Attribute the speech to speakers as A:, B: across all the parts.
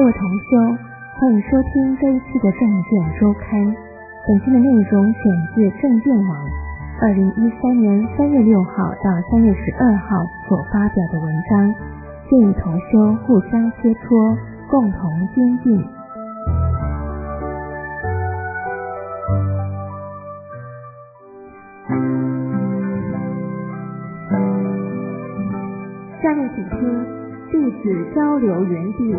A: 位同修，欢迎收听这一期的正见周刊。本期的内容选自正见网2013年3月6号到3月12号所发表的文章，建议同修互相切磋，共同精进。下面请听弟子交流园地。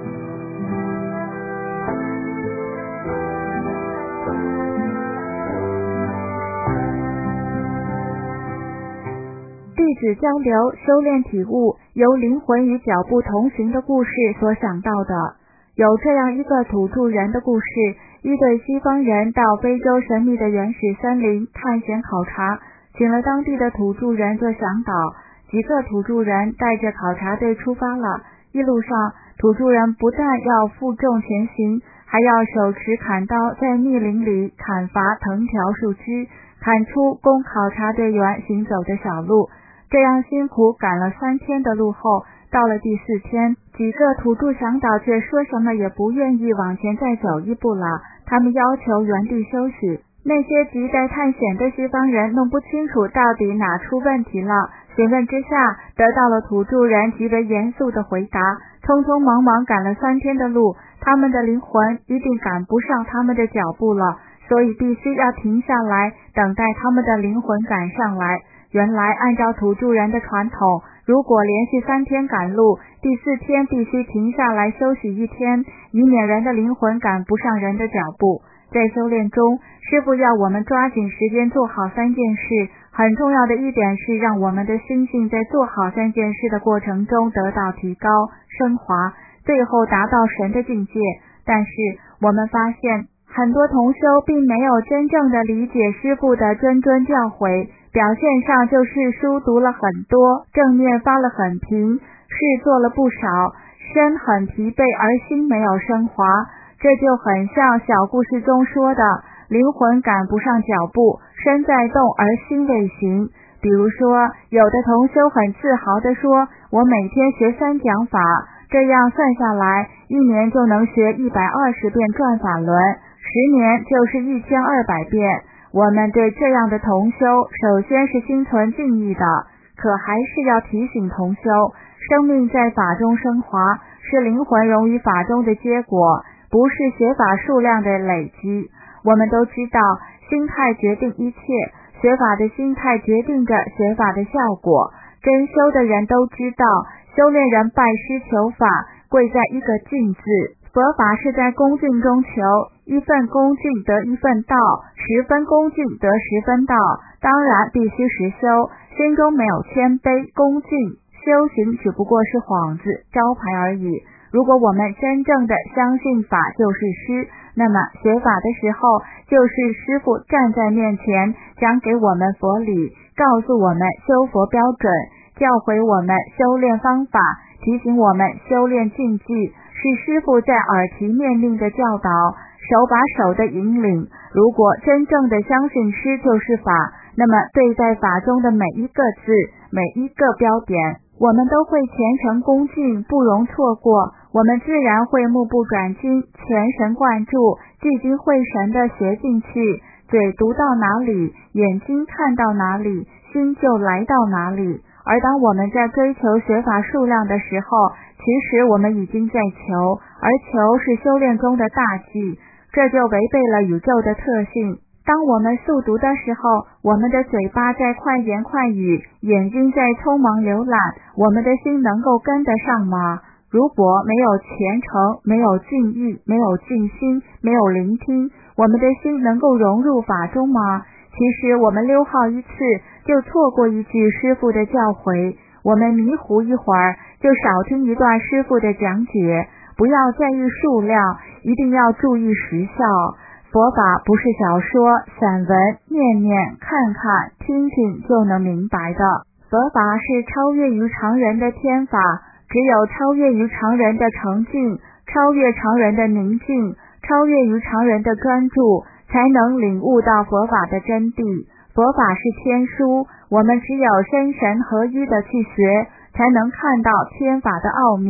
B: 弟子交流修炼体悟，由灵魂与脚步同行的故事所想到的。有这样一个土著人的故事，一对西方人到非洲神秘的原始森林探险考察，请了当地的土著人做向导。几个土著人带着考察队出发了，一路上土著人不但要负重前行，还要手持砍刀在密林里砍伐藤条树枝，砍出供考察队员行走的小路。这样辛苦赶了3天的路后，到了第4天，几个土著向导却说什么也不愿意往前再走一步了，他们要求原地休息。那些急待探险的西方人弄不清楚到底哪出问题了，询问之下得到了土著人极为严肃的回答，匆匆忙忙赶了3天的路，他们的灵魂一定赶不上他们的脚步了，所以必须要停下来等待他们的灵魂赶上来。原来按照土著人的传统，如果连续3天赶路，第4天必须停下来休息1天，以免人的灵魂赶不上人的脚步。在修炼中，师父要我们抓紧时间做好3件事，很重要的一点是让我们的心性在做好3件事的过程中得到提高升华，最后达到神的境界。但是我们发现很多同修并没有真正的理解师父的谆教诲，表现上就是书读了很多，正念发了很频，事做了不少，身很疲惫而心没有升华。这就很像小故事中说的，灵魂赶不上脚步，身在动而心未行。比如说，有的同修很自豪地说，我每天学3讲法，这样算下来1年就能学120遍转法轮，10年就是1200遍。我们对这样的同修首先是心存敬意的，可还是要提醒同修，生命在法中升华，是灵魂融于法中的结果，不是学法数量的累积。我们都知道，心态决定一切，学法的心态决定着学法的效果。真修的人都知道，修炼人拜师求法，贵在一个敬字。佛法是在恭敬中求，1份恭敬得1份道，10分恭敬得10分道。当然必须实修，心中没有谦卑恭敬，修行只不过是幌子招牌而已。如果我们真正的相信法就是师，那么学法的时候就是师父站在面前，讲给我们佛理，告诉我们修佛标准，教诲我们修炼方法，提醒我们修炼禁忌，是师父在耳提面命的教导，手把手的引领。如果真正的相信师就是法，那么对待法中的每一个字，每一个标点，我们都会虔诚恭敬，不容错过。我们自然会目不转睛，全神贯注，聚精会神地学进去，嘴读到哪里，眼睛看到哪里，心就来到哪里。而当我们在追求学法数量的时候，其实我们已经在求，而求是修炼中的大忌，这就违背了宇宙的特性。当我们速读的时候，我们的嘴巴在快言快语，眼睛在匆忙浏览，我们的心能够跟得上吗？如果没有虔诚，没有敬意，没有静心，没有聆听，我们的心能够融入法中吗？其实我们溜号一次，就错过一句师父的教诲，我们迷糊一会儿，就少听一段师父的讲解。不要在意数量，一定要注意实效。佛法不是小说、散文，念念、看看、听听就能明白的。佛法是超越于常人的天法，只有超越于常人的澄净，超越常人的宁静，超越于常人的专注，才能领悟到佛法的真谛。佛法是天书，我们只有身神合一的去学，才能看到天法的奥秘。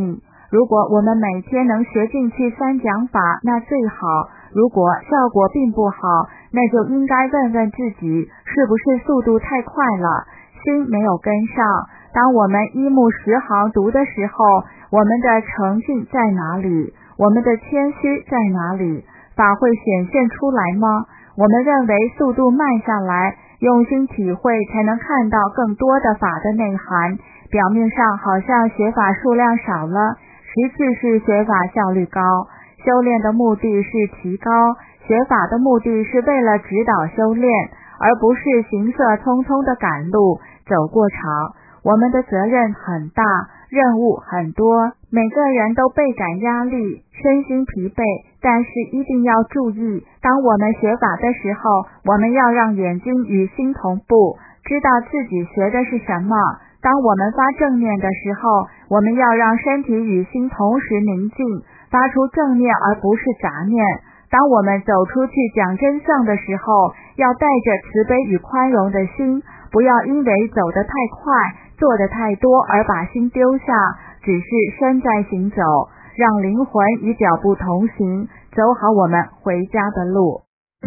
B: 如果我们每天能学进去3讲法，那最好。如果效果并不好，那就应该问问自己，是不是速度太快了，心没有跟上。当我们一目十行读的时候，我们的诚信在哪里？我们的谦虚在哪里？法会显现出来吗？我们认为速度慢下来，用心体会才能看到更多的法的内涵。表面上好像学法数量少了，实质是学法效率高。修炼的目的是提高，学法的目的是为了指导修炼，而不是行色匆匆的赶路，走过场。我们的责任很大，任务很多，每个人都倍感压力，身心疲惫，但是一定要注意，当我们学法的时候，我们要让眼睛与心同步，知道自己学的是什么。当我们发正念的时候，我们要让身体与心同时宁静，发出正念而不是杂念。当我们走出去讲真相的时候，要带着慈悲与宽容的心，不要因为走得太快，做得太多而把心丢下，只是身在行走，让灵魂与脚步同行，走好我们回家的路。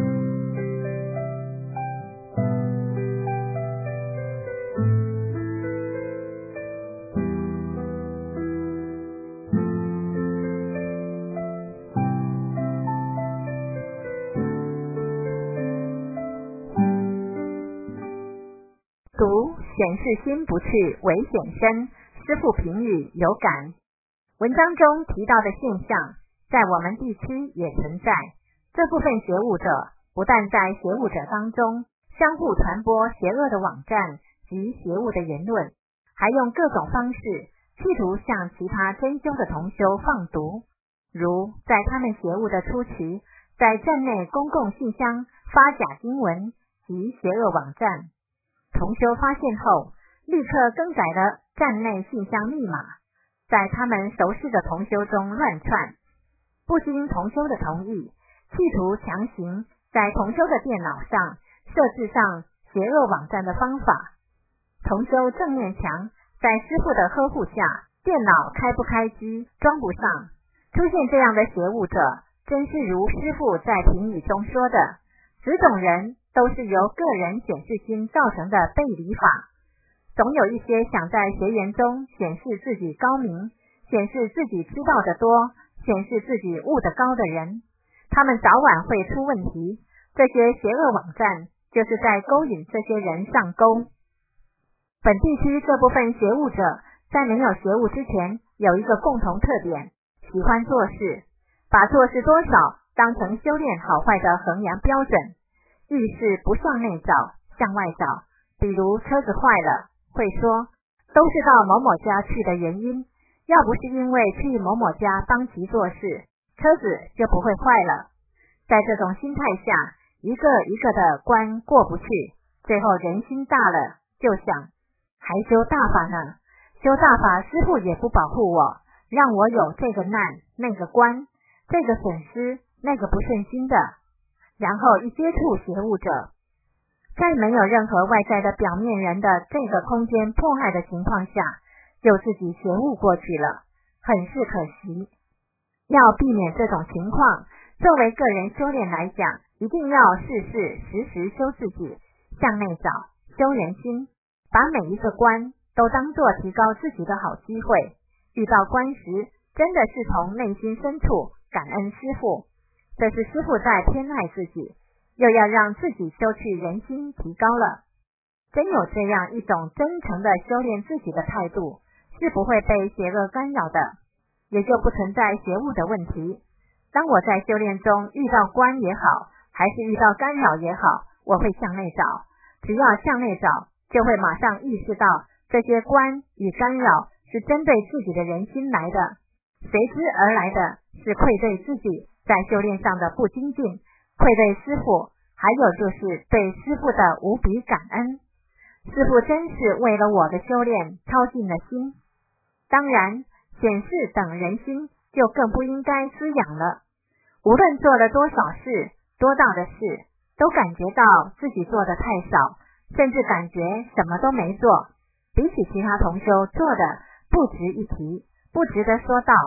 C: 读显示心不去为显身，师父评语有感。文章中提到的现象在我们地区也存在，这部分学务者不但在学务者当中相互传播邪恶的网站及邪恶的言论，还用各种方式企图向其他真修的同修放毒，如在他们邪恶的初期，在站内公共信箱发假经文及邪恶网站，同修发现后立刻更改了站内信箱密码，在他们熟识的同修中乱窜，不经同修的同意，企图强行在同修的电脑上设置上邪恶网站的方法。同修正念强，在师父的呵护下，电脑开不开机，装不上。出现这样的邪物者，真是如师父在评语中说的，此种人都是由个人显示心造成的背离法。总有一些想在学员中显示自己高明，显示自己知道得多，显示自己悟得高的人，他们早晚会出问题。这些邪恶网站就是在勾引这些人上钩。本地区这部分学务者在没有学务之前，有一个共同特点，喜欢做事，把做事多少当成修炼好坏的衡量标准。遇事不向内找，向外找。比如车子坏了，会说都是到某某家去的原因，要不是因为去某某家帮其做事，车子就不会坏了。在这种心态下，一个一个的关过不去，最后人心大了，就想还修大法呢，修大法师父也不保护我，让我有这个难那个关，这个损失那个不顺心的。然后一接触邪物者，在没有任何外在的表面人的这个空间迫害的情况下，就自己邪物过去了，很是可惜。要避免这种情况，作为个人修炼来讲，一定要事事时时修自己，向内找，修人心，把每一个关都当作提高自己的好机会。遇到关时，真的是从内心深处感恩师父，这是师父在偏爱自己，又要让自己修去人心提高了。真有这样一种真诚的修炼自己的态度，是不会被邪恶干扰的，也就不存在邪物的问题。当我在修炼中遇到关也好，还是遇到干扰也好，我会向内找，只要向内找，就会马上意识到这些关与干扰是针对自己的人心来的，随之而来的是愧对自己在修炼上的不精进，愧对师父，还有就是对师父的无比感恩。师父真是为了我的修炼操尽了心。当然，显示等人心就更不应该滋养了。无论做了多少事，多大的事，都感觉到自己做的太少，甚至感觉什么都没做，比起其他同修做的不值一提，不值得说到。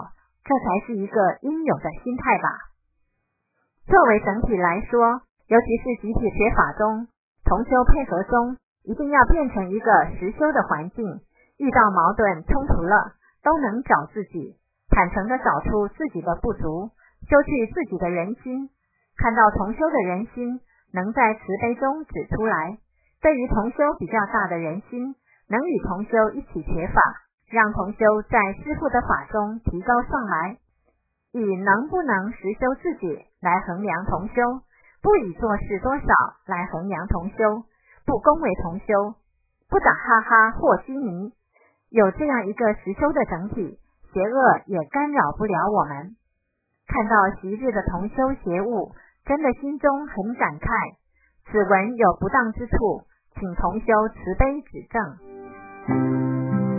C: 这才是一个应有的心态吧。作为整体来说，尤其是集体学法中，同修配合中一定要变成一个实修的环境，遇到矛盾冲突了都能找自己，坦诚地找出自己的不足，修去自己的人心，看到同修的人心能在慈悲中指出来，对于同修比较大的人心，能与同修一起学法，让同修在师父的法中提高上来，以能不能实修自己来衡量同修，不以做事多少来衡量同修，不恭维同修，不打哈哈和稀泥。有这样一个实修的整体，邪恶也干扰不了我们。看到昔日的同修邪物，真的心中很感慨，此文有不当之处，请同修慈悲指正。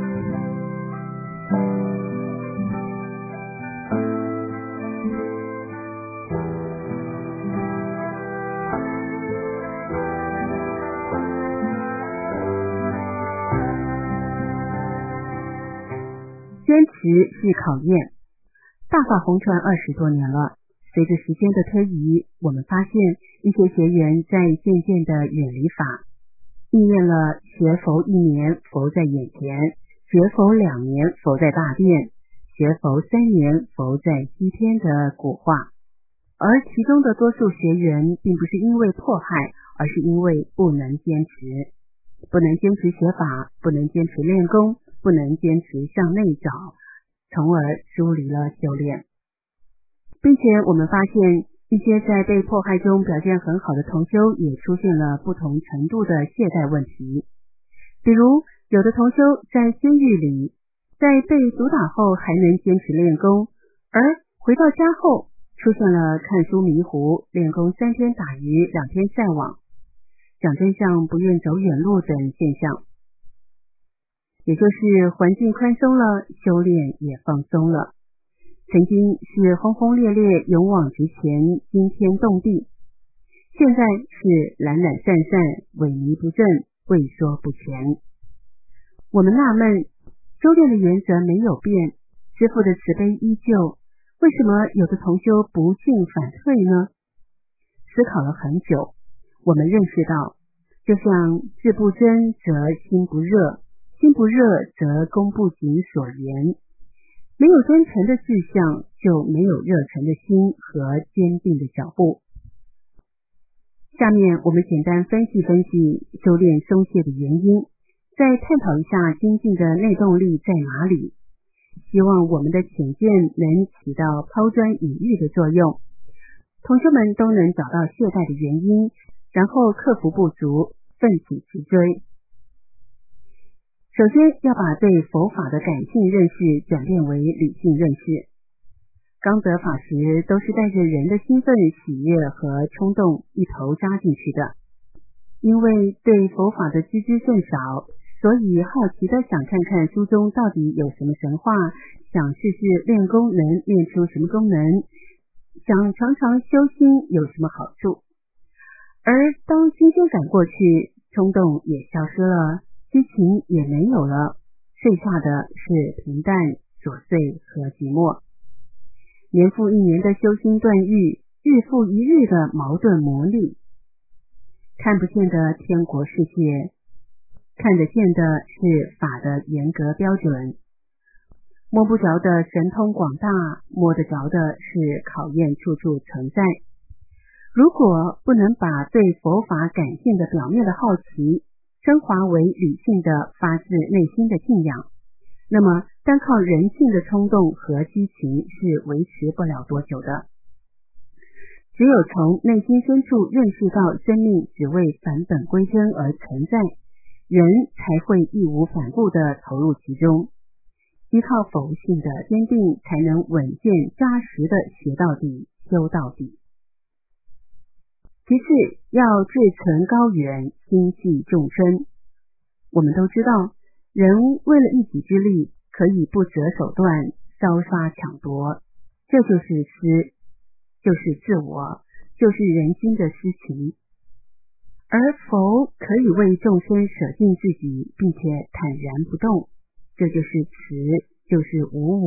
D: 坚持是考验。大法红传20多年了，随着时间的推移，我们发现一些学员在渐渐的远离法，应验了学佛1年佛在眼前，学佛2年佛在大殿，学佛3年佛在西天的古话。而其中的多数学员并不是因为迫害，而是因为不能坚持，不能坚持学法，不能坚持练功，不能坚持向内找，从而疏离了修炼。并且我们发现一些在被迫害中表现很好的同修也出现了不同程度的懈怠问题。比如有的同修在监狱里，在被毒打后还能坚持练功，而回到家后出现了看书迷糊，练功3天打鱼2天晒网，讲真相不愿走远路等现象。也就是环境宽松了，修炼也放松了。曾经是轰轰烈烈，勇往直前，惊天动地，现在是懒懒散散，萎靡不振，畏缩不前。我们纳闷，修炼的原则没有变，师父的慈悲依旧，为什么有的同修不进反退呢？思考了很久，我们认识到，就像志不真则心不热，心不热则功不及所言，没有真诚的志向，就没有热忱的心和坚定的脚步。下面我们简单分析分析修炼松懈的原因，再探讨一下精进的内动力在哪里，希望我们的浅见能起到抛砖引玉的作用，同学们都能找到懈怠的原因，然后克服不足，奋起直追。首先要把对佛法的感性认识转变为理性认识。刚得法时都是带着人的兴奋、喜悦和冲动一头扎进去的，因为对佛法的知之甚少，所以好奇的想看看书中到底有什么神话，想试试练功能练出什么功能，想尝尝修心有什么好处。而当新鲜感过去，冲动也消失了，激情也没有了，剩下的是平淡、琐碎和寂寞。年复一年的修心断欲，日复一日的矛盾磨砺，看不见的天国世界，看得见的是法的严格标准，摸不着的神通广大，摸得着的是考验处处存在。如果不能把对佛法感性的表面的好奇升华为理性的发自内心的信仰，那么单靠人性的冲动和激情是维持不了多久的。只有从内心深处认识到生命只为返本归真而存在，人才会义无反顾地投入其中，依靠佛性的坚定，才能稳健扎实地学到底，修到底。其次，要志存高远，心系众生。我们都知道，人为了一己之利，可以不择手段，烧杀抢夺，这就是私，就是自我，就是人心的私情。而佛可以为众生舍尽自己，并且坦然不动，这就是慈，就是无我，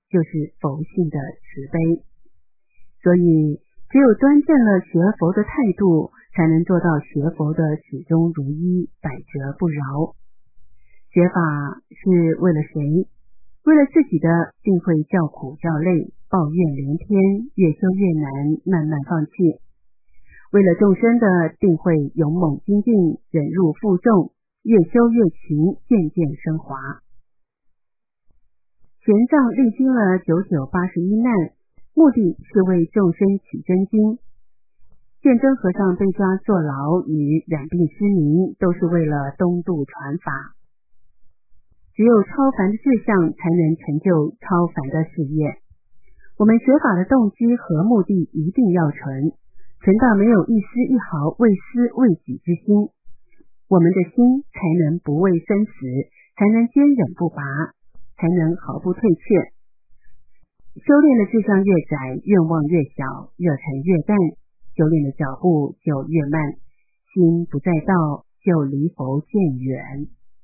D: 就是佛性的慈悲。所以只有端正了学佛的态度，才能做到学佛的始终如一，百折不挠。学法是为了谁？为了自己的，定会叫苦叫累，抱怨连天，越修越难，慢慢放弃。为了众生的，定会勇猛精进，忍辱负重，越修越勤，渐渐升华。玄奘历经了9981难，目的是为众生取真经。鉴真和尚被抓坐牢与染病失明，都是为了东渡传法。只有超凡的志向，才能成就超凡的事业。我们学法的动机和目的一定要纯到没有一丝一毫为私为己之心。我们的心才能不畏生死，才能坚忍不拔，才能毫不退却。修炼的志向越窄，愿望越小，热忱越淡，修炼的脚步就越慢，心不在道，就离佛渐远。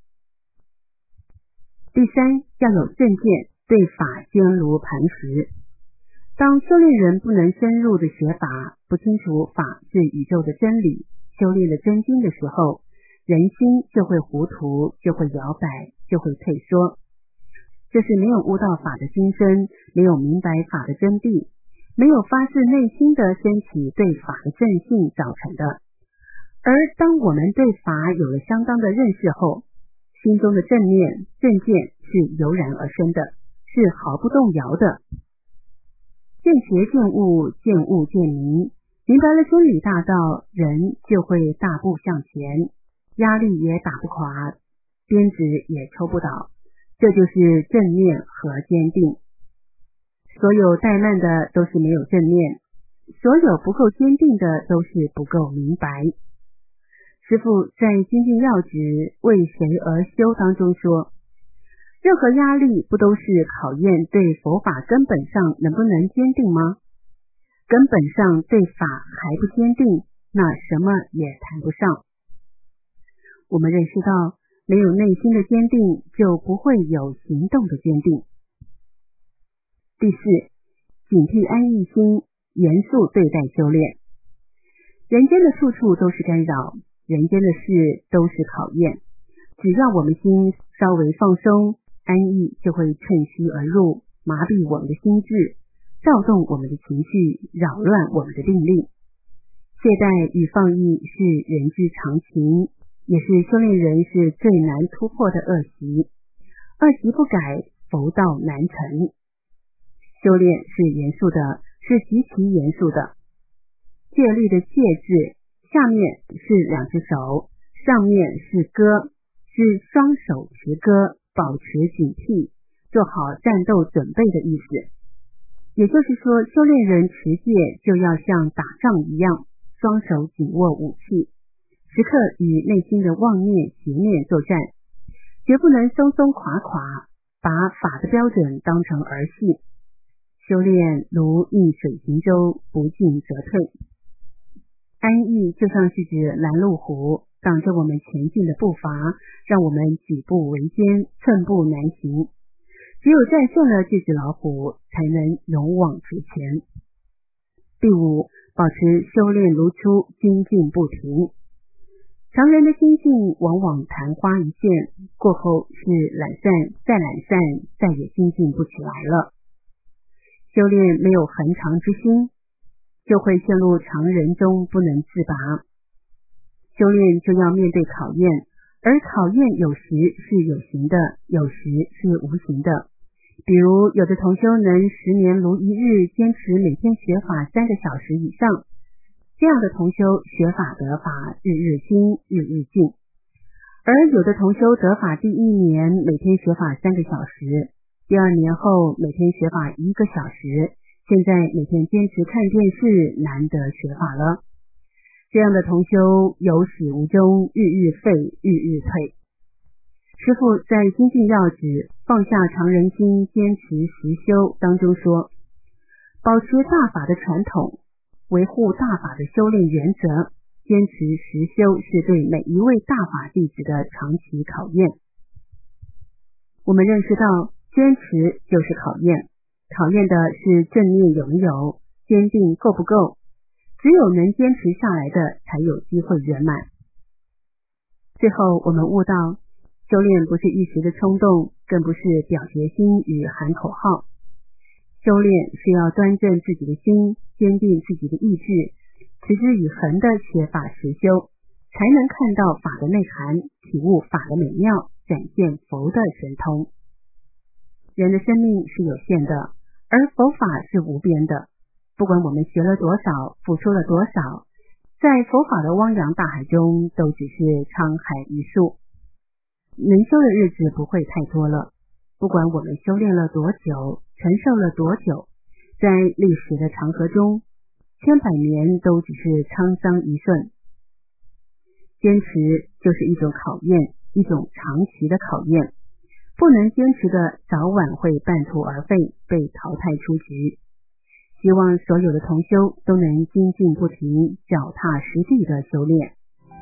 D: 第三，要有正见，对法坚如磐石。当修炼人不能深入的学法，不清楚法是宇宙的真理，修炼了真经的时候，人心就会糊涂，就会摇摆，就会退缩。这是没有悟到法的心声，没有明白法的真谛，没有发自内心的升起对法的正信造成的。而当我们对法有了相当的认识后，心中的正念正见是油然而生的，是毫不动摇的。见学见悟，见悟见明，明白了真理大道，人就会大步向前，压力也打不垮，鞭子也抽不倒。这就是正念和坚定。所有怠慢的都是没有正念，所有不够坚定的都是不够明白。师父在《精进要旨为谁而修》当中说，任何压力不都是考验对佛法根本上能不能坚定吗？根本上对法还不坚定，那什么也谈不上。我们认识到，没有内心的坚定，就不会有行动的坚定。第四，警惕安逸心，严肃对待修炼。人间的处处都是干扰，人间的事都是考验，只要我们心稍微放松，安逸就会趁虚而入，麻痹我们的心智，躁动我们的情绪，扰乱我们的定力。懈怠与放逸是人之常情，也是修炼人是最难突破的恶习。恶习不改，佛道难成。修炼是严肃的，是极其严肃的。戒律的戒字，下面是两只手，上面是歌，是双手持歌，保持警惕，做好战斗准备的意思。也就是说，修炼人持戒就要像打仗一样，双手紧握武器，时刻与内心的妄念邪念作战，绝不能松松垮垮，把法的标准当成儿戏。修炼如逆水行舟，不进则退。安逸就像是指拦路虎，挡着我们前进的步伐，让我们举步维艰，寸步难行。只有战胜了这只老虎，才能勇往直前。第五，保持修炼如初，精进不停。常人的心境往往昙花一现，过后是懒散，再懒散，再也精进不起来了。修炼没有恒常之心，就会陷入常人中不能自拔。修炼就要面对考验，而考验有时是有形的，有时是无形的。比如有的同修能10年如一日坚持每天学法3个小时以上，这样的同修学法得法，日日精，日日进。而有的同修得法第1年每天学法3个小时，第2年后每天学法1个小时，现在每天坚持看电视，难得学法了。这样的同修有始无终，日日废，日日退。师父在《精进要旨放下常人心，坚持实修》当中说，保持大法的传统，维护大法的修炼原则，坚持实修是对每一位大法弟子的长期考验。我们认识到，坚持就是考验， 考验的是正念有没有，坚定够不够。只有能坚持下来的，才有机会圆满。最后我们悟到，修炼不是一时的冲动，更不是表决心与喊口号。修炼是要端正自己的心，坚定自己的意志，持之以恒的学法实修，才能看到法的内涵，体悟法的美妙，展现佛的神通。人的生命是有限的，而佛法是无边的。不管我们学了多少，付出了多少，在佛法的汪洋大海中，都只是沧海一粟。能修的日子不会太多了。不管我们修炼了多久，承受了多久，在历史的长河中，千百年都只是沧桑一瞬。坚持就是一种考验，一种长期的考验。不能坚持的，早晚会半途而废，被淘汰出局。希望所有的同修都能精进不停，脚踏实地的修炼。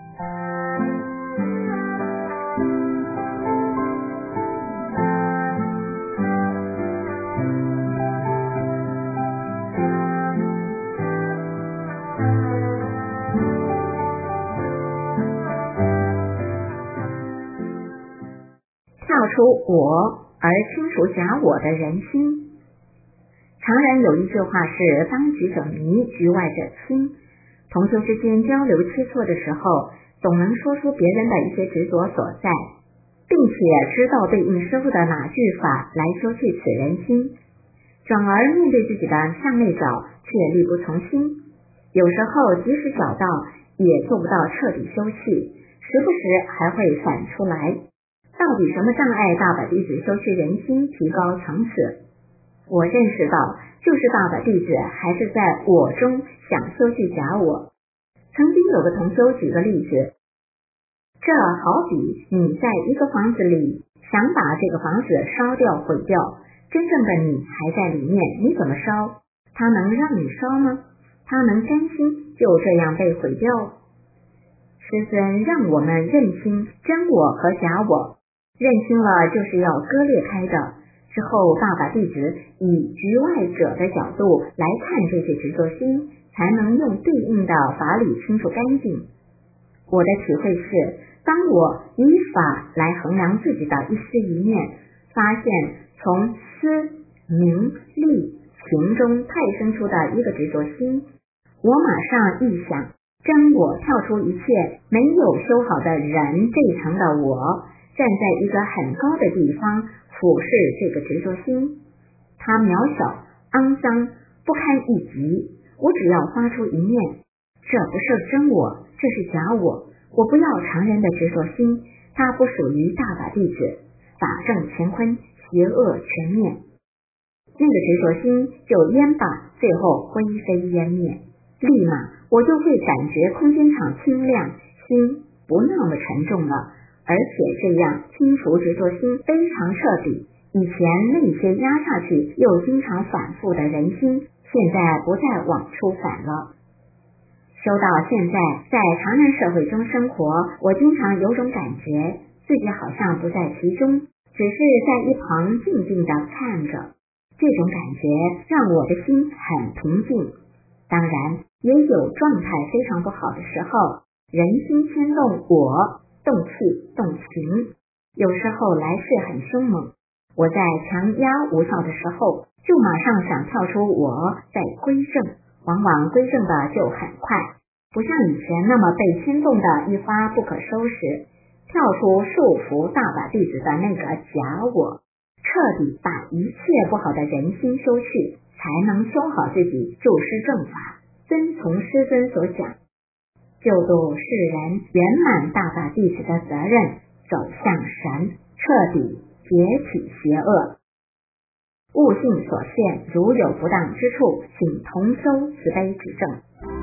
C: 跳出我而清除假我的人心。常人有一句话是当局者迷，局外者清。同修之间交流切磋的时候，总能说出别人的一些执着所在，并且知道对应师父的哪句法来修去此人心，转而面对自己的向内找，却力不从心。有时候即使找到，也做不到彻底修去，时不时还会反出来。到底什么障碍大法弟子修去人心，提高层次？我认识到，就是大法弟子还是在我中想修去假我。曾经有个同修举个例子，这好比你在一个房子里，想把这个房子烧掉毁掉，真正的你还在里面，你怎么烧？他能让你烧吗？他能甘心就这样被毁掉？师尊让我们认清真我和假我，认清了就是要割裂开的。之后大法弟子以局外者的角度来看这些执着心，才能用对应的法理清除干净。我的体会是，当我以法来衡量自己的一丝一念，发现从思、名、利、情中派生出的一个执着心，我马上一想，真我跳出一切没有修好的人这一层的我，站在一个很高的地方俯视这个执着心，它渺小、肮脏、不堪一击。我只要发出一念，这不是真我，这是假我。我不要常人的执着心，它不属于大法弟子。法正乾坤，邪恶全灭。那个执着心就烟罢，最后灰飞烟灭。立马我就会感觉空间场清亮，心不那么沉重了。而且这样清除执着心非常彻底，以前那些压下去又经常反复的人心，现在不再往出反了。修到现在，在常人社会中生活，我经常有种感觉，自己好像不在其中，只是在一旁静静地看着。这种感觉让我的心很平静。当然也有状态非常不好的时候，人心牵动我，动气动情，有时候来势很凶猛。我在强压无效的时候，就马上想跳出我再归正，往往归正的就很快，不像以前那么被牵动的一发不可收拾。跳出束缚大法弟子的那个假我，彻底把一切不好的人心修去，才能修好自己，注施正法，遵从师尊所讲，救度世人，圆满大法弟子的责任，走向神，彻底解体邪恶。悟性所现，如有不当之处，请同修慈悲指正。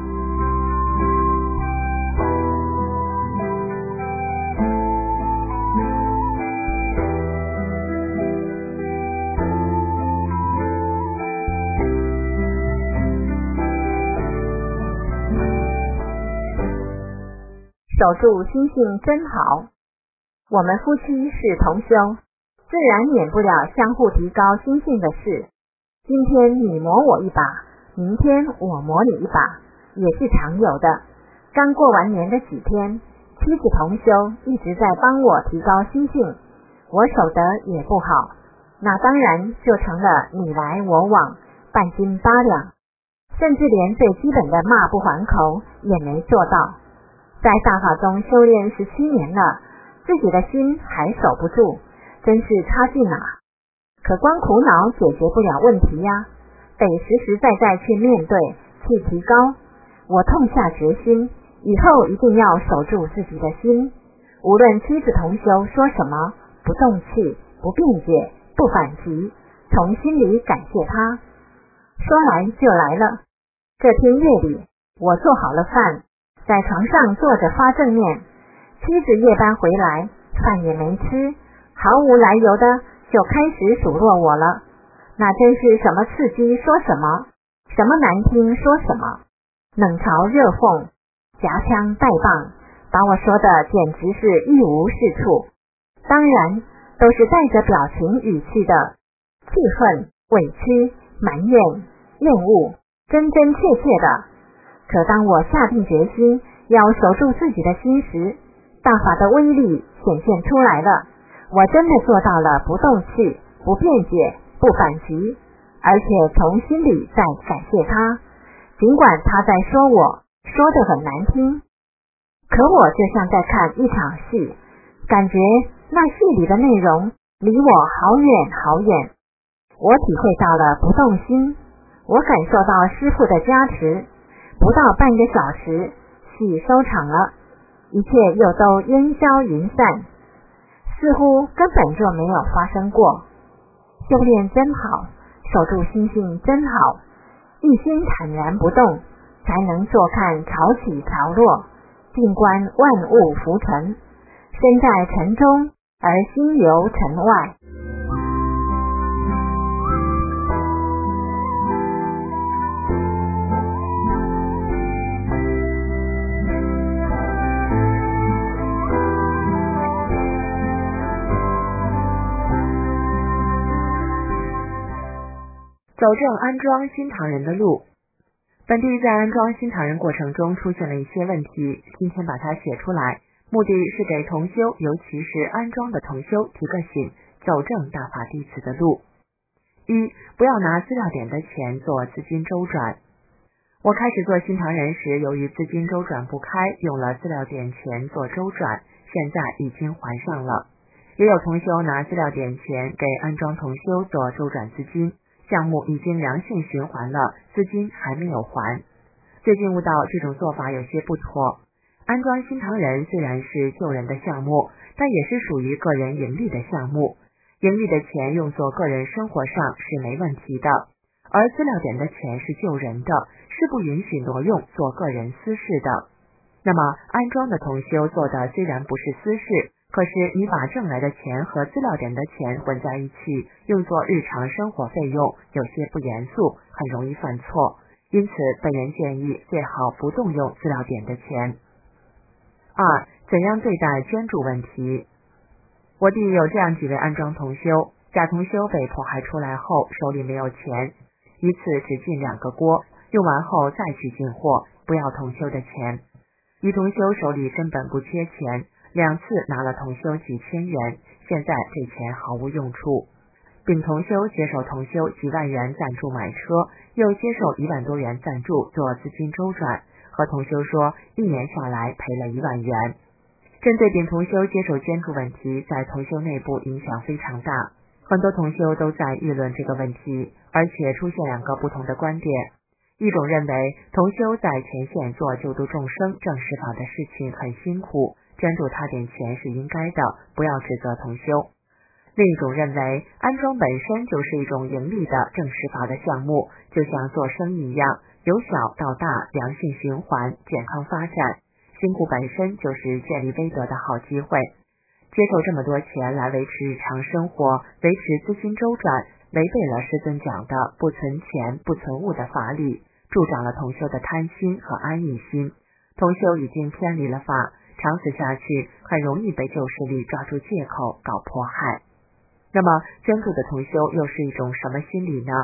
B: 守住心性真好。我们夫妻是同修，自然免不了相互提高心性的事。
C: 今天你磨我一把，明天我磨你一把，也是常有的。刚过完年的几天，妻子同修一直在帮我提高心性，我守得也不好，那当然就成了你来我往，半斤八两，甚至连最基本的骂不还口也没做到。在大法中修炼17年了，自己的心还守不住，真是差劲啊！可光苦恼解决不了问题呀，得实实在在去面对，去提高。我痛下决心，以后一定要守住自己的心，无论妻子同修说什么，不动气，不辩解，不反击，从心里感谢他。说来就来了，这天夜里，我做好了饭，在床上坐着发正念，妻子夜班回来，饭也没吃，毫无来由的就开始数落我了。那真是什么刺激说什么，什么难听说什么，冷嘲热讽，夹枪带棒，把我说的简直是一无是处。当然都是带着表情语气的气愤、委屈、埋怨、厌恶，真真切切的。可当我下定决心要守住自己的心时，大法的威力显现出来了。我真的做到了不动气，不辩解，不反击，而且从心里在感谢他，尽管他在说我说得很难听，可我就像在看一场戏，感觉那戏里的内容离我好远好远。我体会到了不动心，我感受到师父的加持，不到半个小时，戏收场了，一切又都烟消云散，似乎根本就没有发生过。修炼真好，守住心性真好，一心坦然不动，才能坐看潮起潮落，静观万物浮沉，身在尘中而心游尘外。
D: 走正安装新唐人的路。本地在安装新唐人过程中出现了一些问题，今天把它写出来，目的是给同修，尤其是安装的同修提个醒，走正大法弟子的路。一，不要拿资料点的钱做资金周转。我开始做新唐人时，由于资金周转不开，用了资料点钱做周转，现在已经还上了。也有同修拿资料点钱给安装同修做周转资金，项目已经良性循环了，资金还没有还。最近悟到这种做法有些不妥。安装新唐人虽然是救人的项目，但也是属于个人盈利的项目，盈利的钱用作个人生活上是没问题的，而资料点的钱是救人的，是不允许挪用做个人私事的。那么安装的同修做的虽然不是私事，可是你把挣来的钱和资料点的钱混在一起，用作日常生活费用，有些不严肃，很容易犯错。因此本人建议最好不动用资料点的钱。二，怎样对待捐助问题。我弟有这样几位安装同修，甲同修被迫害出来后手里没有钱，一次只进2个锅，用完后再去进货，不要同修的钱。乙同修手里根本不缺钱，2次拿了同修几千元，现在这钱毫无用处。丙同修接受同修几万元赞助买车，又接受1万多元赞助做资金周转，和同修说1年下来赔了1万元。针对丙同修接受捐助问题，在同修内部影响非常大，很多同修都在议论这个问题，而且出现2个不同的观点。一种认为同修在前线做救度众生正实法的事情很辛苦，捐助他点钱是应该的，不要指责同修。另一种认为安装本身就是一种盈利的正实法的项目，就像做生意一样，由小到大良性循环，健康发展，辛苦本身就是建立威德的好机会。接受这么多钱来维持日常生活，维持资金周转，违背了师尊讲的不存钱不存物的法理，助长了同修的贪心和安逸心。同修已经偏离了法，长此下去很容易被旧势力抓住借口搞迫害。那么捐助的同修又是一种什么心理呢？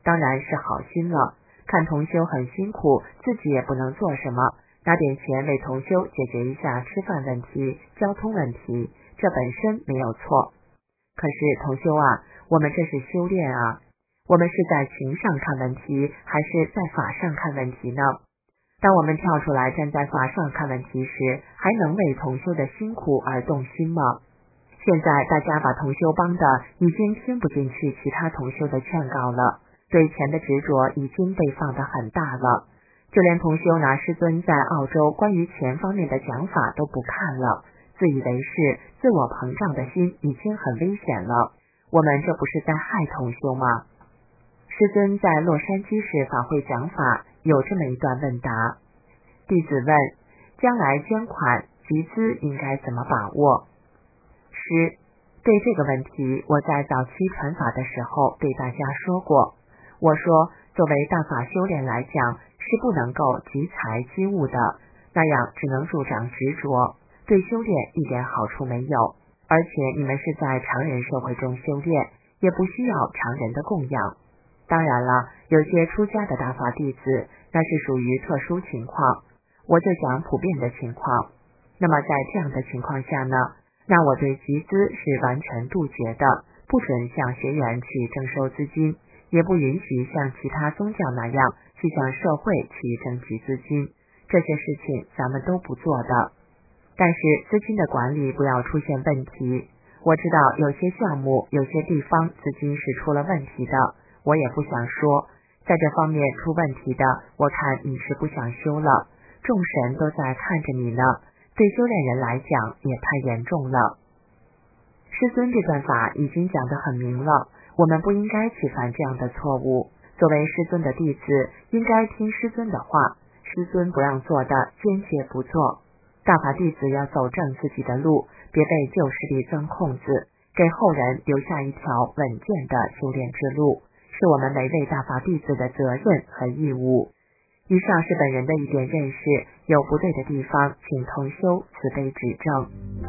E: 当然是好心了，看同修很辛苦，自己也不能做什么，拿点钱为同修解决一下吃饭问题、交通问题，这本身没有错。可是同修啊，我们这是修炼啊，我们是在情上看问题，还是在法上看问题呢？当我们跳出来站在法上看问题时，还能为同修的辛苦而动心吗？现在大家把同修帮的已经听不进去其他同修的劝告了，对钱的执着已经被放得很大了，就连同修拿师尊在澳洲关于钱方面的讲法都不看了，自以为是、自我膨胀的心已经很危险了，我们这不是在害同修吗？师尊在洛杉矶市法会讲法有这么一段问答，弟子问：将来捐款集资应该怎么把握？师：对这个问题，我在早期传法的时候对大家说过，我说作为大法修炼来讲，是不能够积财积物的，那样只能助长执着，对修炼一点好处没有，而且你们是在常人社会中修炼，也不需要常人的供养。当然了，有些出家的大法弟子，那是属于特殊情况，我就讲普遍的情况。那么在这样的情况下呢，那我对集资是完全杜绝的，不准向学员去征收资金，也不允许像其他宗教那样去向社会去征集资金，这些事情咱们都不做的。但是资金的管理不要出现问题，我知道有些项目、有些地方资金是出了问题的，我也不想说，在这方面出问题的，我看你是不想修了，众神都在看着你呢，对修炼人来讲也太严重了。师尊这段法已经讲得很明了，我们不应该去犯这样的错误。作为师尊的弟子，应该听师尊的话，师尊不让做的坚决不做。大法弟子要走正自己的路，别被旧势力钻空子，给后人留下一条稳健的修炼之路，是我们每位大法弟子的责任和义务。以上是本人的一点认识，有不对的地方，请同修慈悲指正。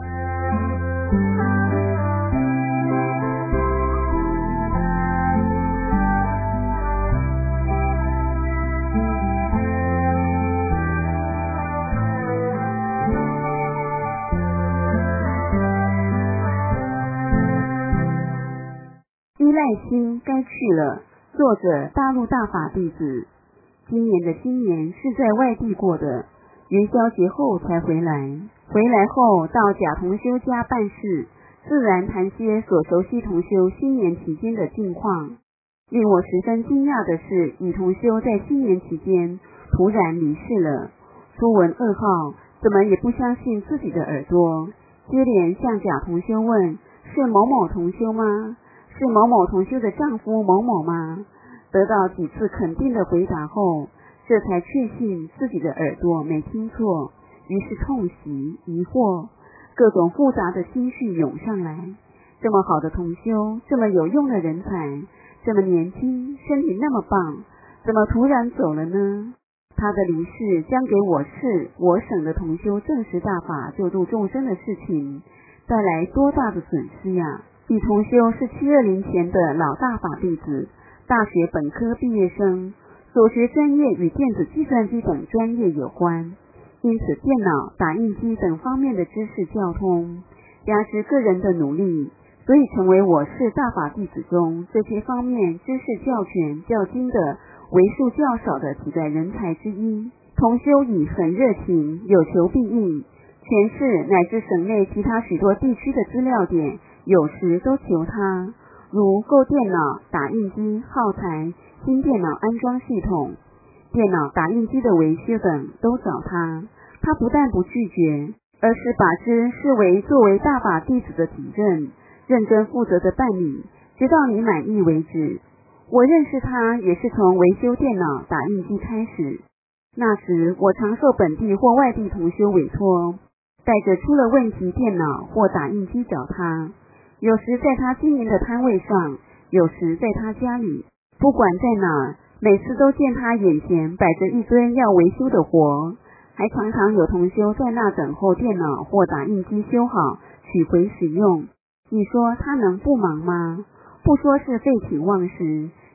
D: 依赖心该去了。作者：大陆大法弟子。今年的新年是在外地过的，元宵节后才回来。回来后到贾同修家办事，自然谈些所熟悉同修新年期间的近况。令我十分惊讶的是，乙同修在新年期间突然离世了。初闻噩耗，怎么也不相信自己的耳朵，接连向贾同修问：是某某同修吗？是某某同修的丈夫某某吗？得到几次肯定的回答后，这才确信自己的耳朵没听错，于是痛喜疑惑，各种复杂的心绪涌上来。这么好的同修，这么有用的人才，这么年轻，身体那么棒，怎么突然走了呢？他的离世将给我市、我省的同修证实大法救度众生的事情带来多大的损失呀！乙同修是720前的老大法弟子，大学本科毕业生，所学专业与电子计算机等专业有关，因此电脑、打印机等方面的知识较通，加之个人的努力，所以成为我市大法弟子中这些方面知识较全较精的为数较少的几代人才之一。同修以很热情，有求必应，全市乃至省内其他许多地区的资料点有时都求他，如购电脑、打印机、耗材、新电脑安装系统、电脑、打印机的维修等都找他。他不但不拒绝，而是把之视为作为大法弟子的体认，认真负责的办理，直到你满意为止。我认识他也是从维修电脑、打印机开始。那时我常受本地或外地同修委托，带着出了问题电脑或打印机找他，有时在他经营的摊位上，有时在他家里，不管在哪儿，每次都见他眼前摆着一堆要维修的活，还常常有同修在那等候电脑或打印机修好取回使用。你说他能不忙吗？不说是废寝忘食，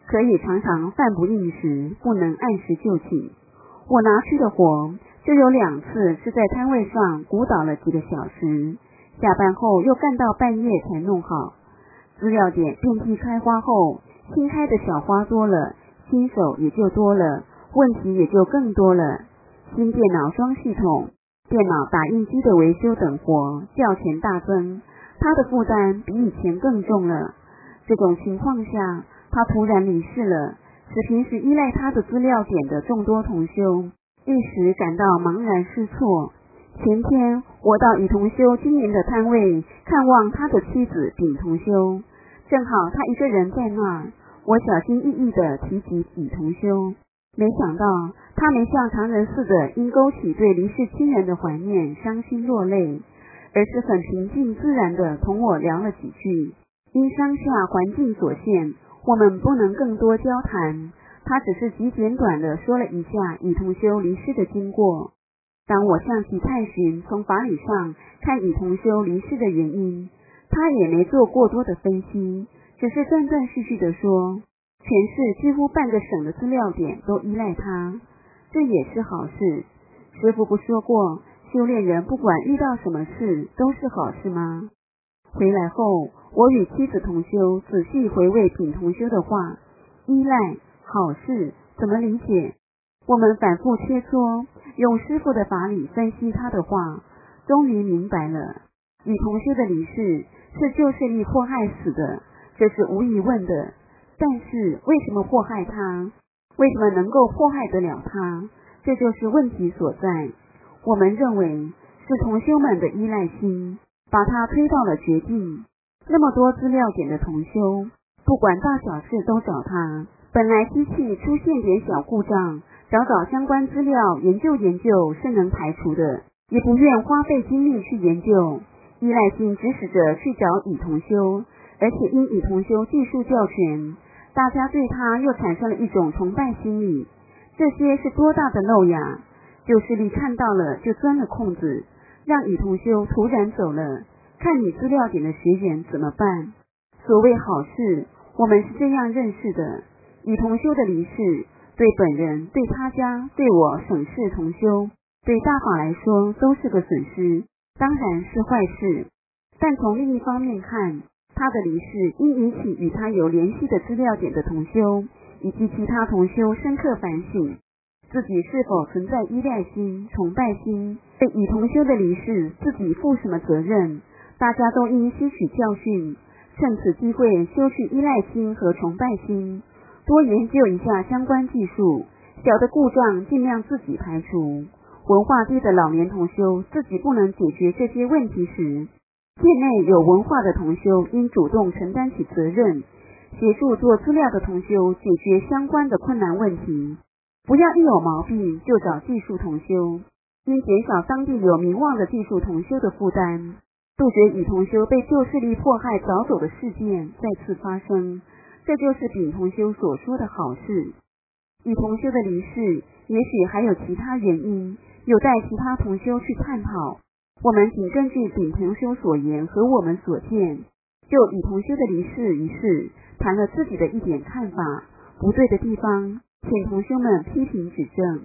D: 可也常常饭不应时，不能按时就寝。我拿去的活就有2次是在摊位上鼓捣了几个小时，下班后又干到半夜才弄好。资料点遍地开花后，新开的小花多了，新手也就多了，问题也就更多了。新电脑装系统、电脑打印机的维修等活较前大增，他的负担比以前更重了。这种情况下，他突然离世了，使平时依赖他的资料点的众多同修一时感到茫然失措。前天我到乙同修今年的摊位看望他的妻子丙同修，正好他一个人在那儿，我小心翼翼地提及乙同修，没想到他没像常人似的因勾起对离世亲人的怀念伤心落泪，而是很平静自然地同我聊了几句。因当下环境所限，我们不能更多交谈，他只是极简短地说了一下乙同修离世的经过。当我向其探寻从法理上看乙同修离世的原因，他也没做过多的分析，只是断断续续地说，全市几乎半个省的资料点都依赖他，这也是好事。师父不说过，修炼人不管遇到什么事都是好事吗？回来后，我与妻子同修仔细回味丙同修的话，依赖、好事怎么理解？我们反复切磋，用师父的法理分析他的话，终于明白了。乙同修的离世是旧势力迫害死的，这是无疑问的。但是为什么迫害他？为什么能够迫害得了他？这就是问题所在。我们认为是同修们的依赖心把他推到了绝境。那么多资料点的同修，不管大小事都找他，本来机器出现点小故障，找相关资料研究是能排除的，也不愿花费精力去研究。依赖性指使着去找乙同修，而且因乙同修技术较全，大家对他又产生了一种崇拜心理。这些是多大的漏呀！旧势力看到了就钻了空子，让乙同修突然走了，看你资料点的学员怎么办？所谓好事，我们是这样认识的。乙同修的离世对本人、对他家、对我省市同修、对大法来说都是个损失，当然是坏事。但从另一方面看，他的离世应引起与他有联系的资料点的同修以及其他同修深刻反省，自己是否存在依赖心、崇拜心，对乙同修的离世自己负什么责任？大家都应吸取教训，趁此机会修去依赖心和崇拜心，多研究一下相关技术，小的故障尽量自己排除。文化低的老年同修自己不能解决这些问题时，界内有文化的同修应主动承担起责任，协助做资料的同修解决相关的困难问题，不要一有毛病就找技术同修，应减少当地有名望的技术同修的负担，杜绝乙同修被旧势力迫害早走的事件再次发生。这就是丙同修所说的好事。乙同修的离世也许还有其他原因，有待其他同修去探讨。我们仅根据丙同修所言和我们所见，就乙同修的离世一事谈了自己的一点看法，不对的地方请同修们批评指正。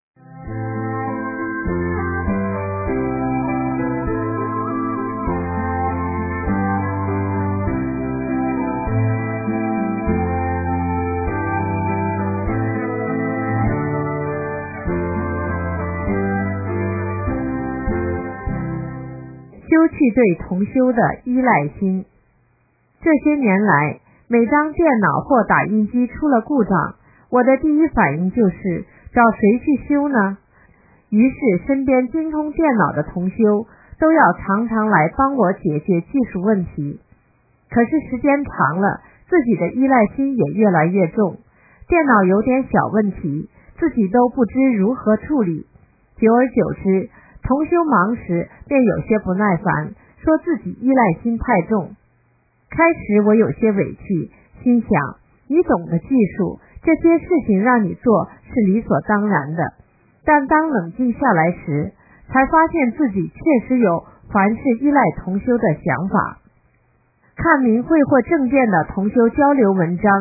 F: 修去对同修的依赖心。这些年来，每当电脑或打印机出了故障，我的第一反应就是找谁去修呢？于是身边精通电脑的同修都要常常来帮我解决技术问题。可是时间长了，自己的依赖心也越来越重，电脑有点小问题，自己都不知如何处理。久而久之，同修忙时便有些不耐烦，说自己依赖心太重。开始我有些委屈，心想你懂得技术，这些事情让你做是理所当然的。但当冷静下来时，才发现自己确实有凡事依赖同修的想法。看明慧或正见的同修交流文章，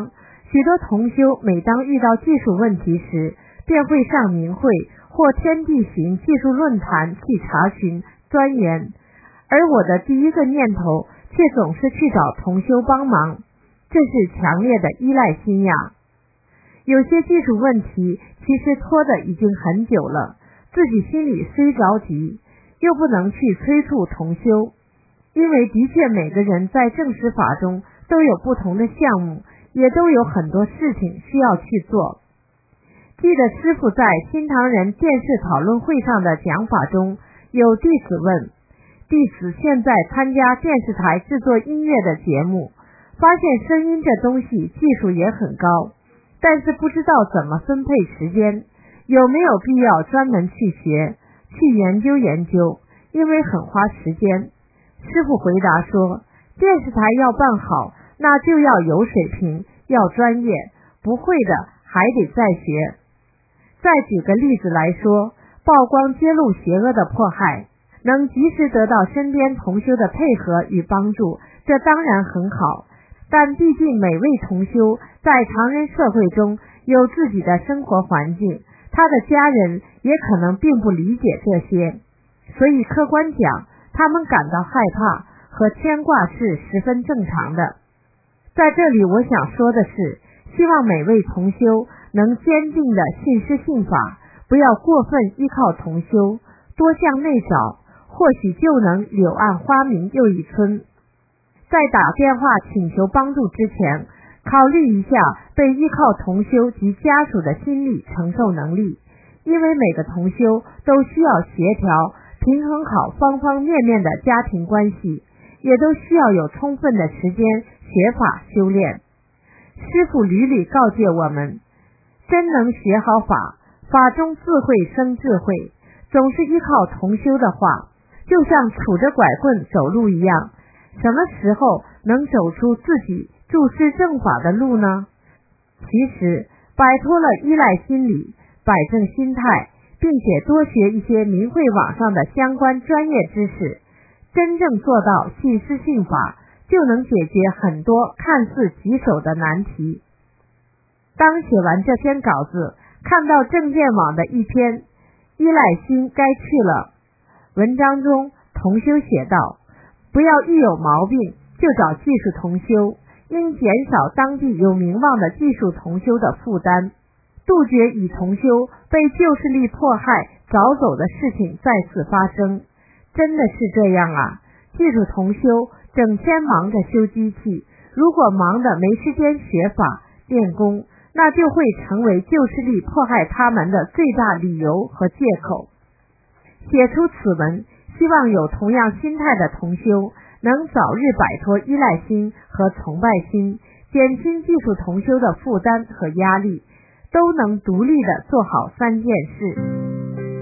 F: 许多同修每当遇到技术问题时，便会上明慧或天地行技术论坛去查询钻研，而我的第一个念头却总是去找同修帮忙，这是强烈的依赖心呀。有些技术问题其实拖得已经很久了，自己心里虽着急，又不能去催促同修，因为的确每个人在正实法中都有不同的项目，也都有很多事情需要去做。记得师父在新唐人电视讨论会上的讲法中，有弟子问，弟子现在参加电视台制作音乐的节目，发现声音这东西技术也很高，但是不知道怎么分配时间，有没有必要专门去学，去研究研究，因为很花时间。师父回答说，电视台要办好，那就要有水平，要专业，不会的还得再学。再举个例子来说，曝光揭露邪恶的迫害，能及时得到身边同修的配合与帮助，这当然很好，但毕竟每位同修在常人社会中有自己的生活环境，他的家人也可能并不理解这些，所以客观讲，他们感到害怕和牵挂是十分正常的。在这里我想说的是，希望每位同修能坚定的信师信法，不要过分依靠同修，多向内找，或许就能柳暗花明又一村。在打电话请求帮助之前，考虑一下被依靠同修及家属的心理承受能力，因为每个同修都需要协调平衡好方方面面的家庭关系，也都需要有充分的时间学法修炼。师父屡屡告诫我们，真能学好法，法中智慧生智慧，总是依靠同修的话，就像杵着拐棍走路一样，什么时候能走出自己注师正法的路呢？其实摆脱了依赖心理，摆正心态，并且多学一些明慧网上的相关专业知识，真正做到信师信法，就能解决很多看似棘手的难题。当写完这篇稿子，看到正见网的一篇依赖心该去了，文章中同修写道，不要一有毛病就找技术同修，应减少当地有名望的技术同修的负担，杜绝以同修被旧势力迫害早走的事情再次发生。真的是这样啊，技术同修整天忙着修机器，如果忙得没时间学法练功，那就会成为旧势力迫害他们的最大理由和借口。写出此文，希望有同样心态的同修能早日摆脱依赖心和崇拜心，减轻技术同修的负担和压力，都能独立地做好3件事。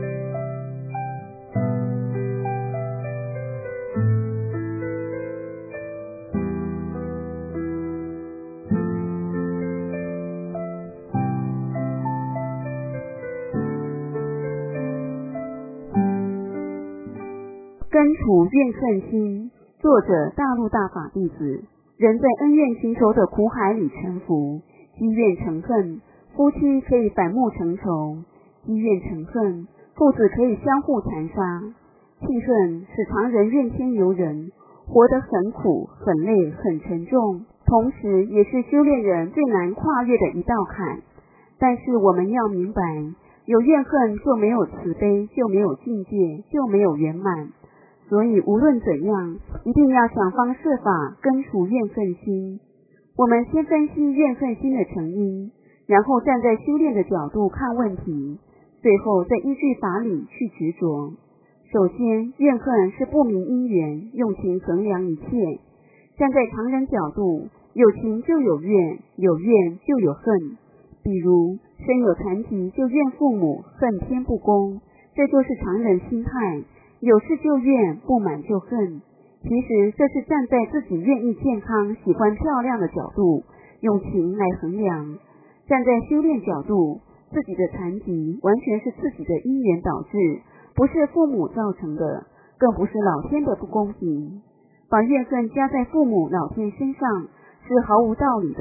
D: 根除怨恨心，作者大陆大法弟子。人在恩怨情仇的苦海里沉浮，积怨成恨，夫妻可以反目成仇；积怨成恨，父子可以相互残杀。气恨使常人怨天尤人，活得很苦、很累、很沉重，同时也是修炼人最难跨越的一道坎。但是我们要明白，有怨恨就没有慈悲，就没有境界，就没有圆满。所以无论怎样，一定要想方设法根除怨恨心。我们先分析怨恨心的成因，然后站在修炼的角度看问题，最后再依据法理去执着。首先，怨恨是不明因缘，用情衡量一切。站在常人角度，有情就有怨，有怨就有恨。比如身有残疾就怨父母，恨天不公，这就是常人心态。有事就怨，不满就恨。其实这是站在自己愿意健康、喜欢漂亮的角度，用情来衡量。站在修炼角度，自己的残疾完全是自己的因缘导致，不是父母造成的，更不是老天的不公平。把怨恨加在父母、老天身上是毫无道理的，